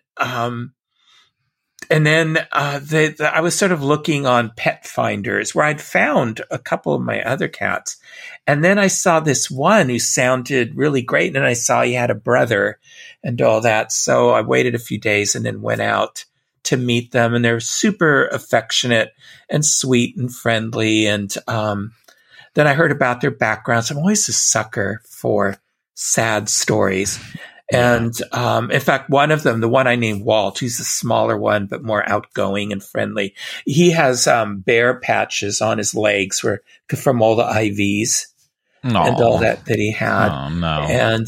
I was sort of looking on Pet Finders, where I'd found a couple of my other cats. And then I saw this one who sounded really great. And I saw he had a brother and all that. So I waited a few days and then went out to meet them. And they're super affectionate and sweet and friendly. And then I heard about their backgrounds. I'm always a sucker for sad stories. And in fact, one of them, the one I named Walt, he's the smaller one, but more outgoing and friendly. He has bear patches on his legs from all the IVs and all that he had. Oh, no.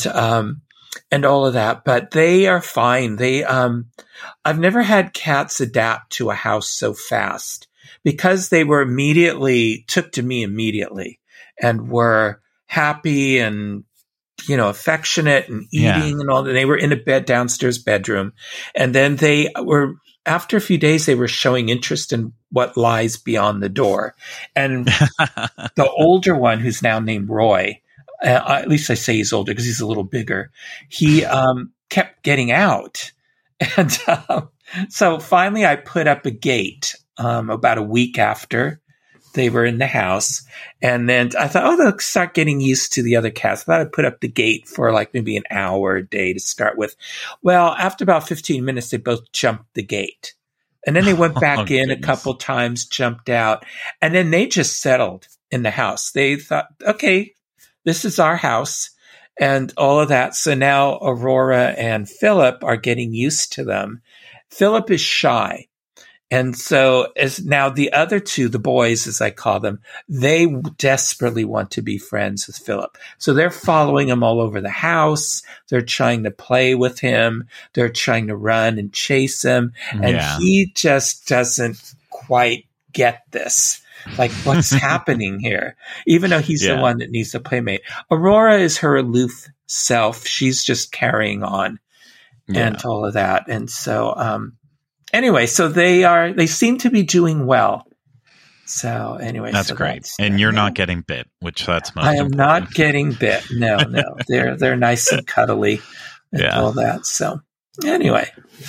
And all of that. But they are fine. I've never had cats adapt to a house so fast, because they were took to me immediately and were happy and affectionate and eating and all that. They were in a downstairs bedroom. And then after a few days, they were showing interest in what lies beyond the door. And the older one, who's now named Roy, at least I say he's older because he's a little bigger, he kept getting out. And so finally I put up a gate about a week after they were in the house. And then I thought, they'll start getting used to the other cats. I thought I'd put up the gate for maybe an hour a day to start with. Well, after about 15 minutes, they both jumped the gate. And then they went back in a couple times, jumped out. And then they just settled in the house. They thought, okay, this is our house and all of that. So now Aurora and Philip are getting used to them. Philip is shy. And so as now the other two, the boys, as I call them, they desperately want to be friends with Philip. So they're following him all over the house. They're trying to play with him. They're trying to run and chase him. And he just doesn't quite get this. What's happening here? Even though he's the one that needs a playmate. Aurora is her aloof self. She's just carrying on and all of that. And so, anyway, so they seem to be doing well. So anyway, that's great. And you're not getting bit, which that's most I am important. not getting bit. No. They're nice and cuddly and all that. So anyway.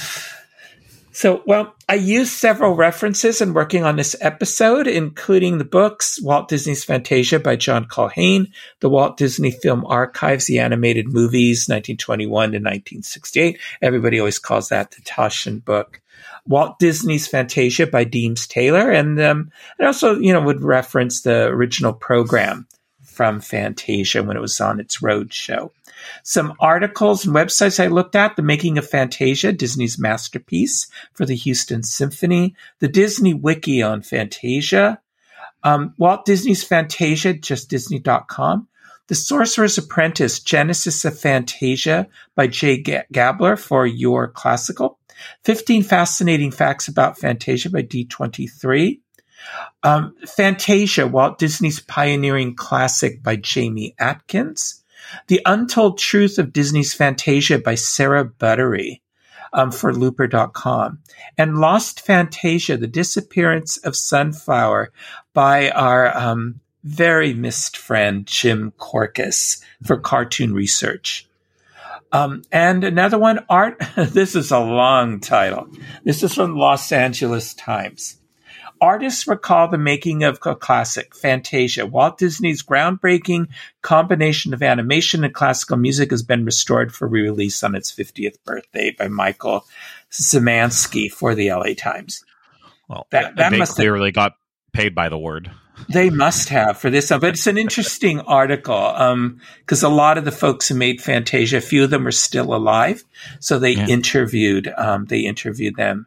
So, I used several references in working on this episode, including the books, Walt Disney's Fantasia by John Culhane, the Walt Disney Film Archives, the animated movies, 1921 to 1968. Everybody always calls that the Taschen book. Walt Disney's Fantasia by Deems Taylor, and also, would reference the original program from Fantasia when it was on its road show. Some articles and websites I looked at: The Making of Fantasia, Disney's masterpiece for the Houston Symphony, the Disney Wiki on Fantasia, Walt Disney's Fantasia, just Disney.com, The Sorcerer's Apprentice, Genesis of Fantasia by Jay Gabler for Your Classical, 15 Fascinating Facts About Fantasia by D23, Fantasia, Walt Disney's Pioneering Classic by Jamie Atkins, The Untold Truth of Disney's Fantasia by Sarah Buttery for Looper.com, and Lost Fantasia, The Disappearance of Sunflower by our very missed friend Jim Korkis for Cartoon Research. And another one, Art, this is a long title. This is from Los Angeles Times. Artists recall the making of a classic, Fantasia. Walt Disney's groundbreaking combination of animation and classical music has been restored for re-release on its 50th birthday by Michael Szymanski for the LA Times. Well, they clearly got paid by the word. They must have for this one, but it's an interesting article because a lot of the folks who made Fantasia, a few of them are still alive, so they interviewed them.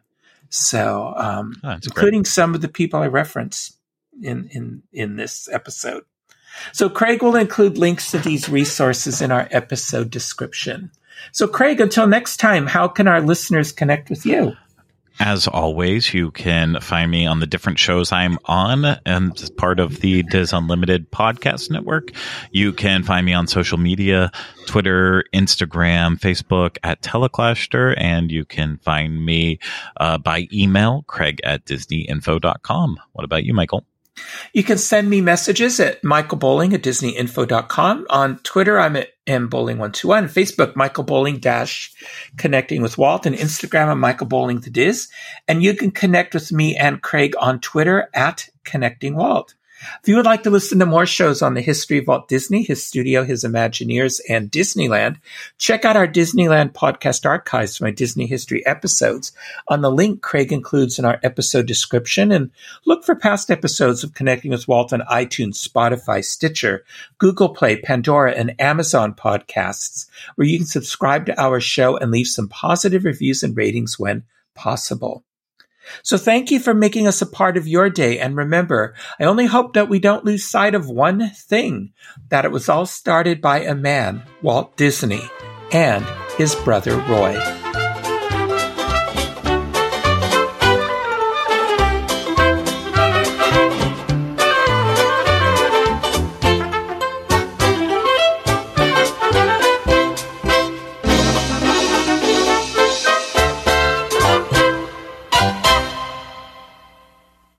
So, including some of the people I reference in this episode. So Craig will include links to these resources in our episode description. So Craig, until next time, how can our listeners connect with you? As always, you can find me on the different shows I'm on and as part of the Diz Unlimited podcast network. You can find me on social media, Twitter, Instagram, Facebook at Teleclaster, and you can find me by email, craig@disneyinfo.com. What about you, Michael? You can send me messages at michaelbowling@disneyinfo.com. On Twitter, I'm at mbowling121. Facebook, Michael Bowling Connecting with Walt. And Instagram, I'm Michael Bowling the Diz. And you can connect with me and Craig on Twitter at Connecting Walt. If you would like to listen to more shows on the history of Walt Disney, his studio, his Imagineers, and Disneyland, check out our Disneyland podcast archives for my Disney history episodes on the link Craig includes in our episode description, and look for past episodes of Connecting with Walt on iTunes, Spotify, Stitcher, Google Play, Pandora, and Amazon podcasts, where you can subscribe to our show and leave some positive reviews and ratings when possible. So thank you for making us a part of your day. And remember, I only hope that we don't lose sight of one thing, that it was all started by a man, Walt Disney, and his brother Roy.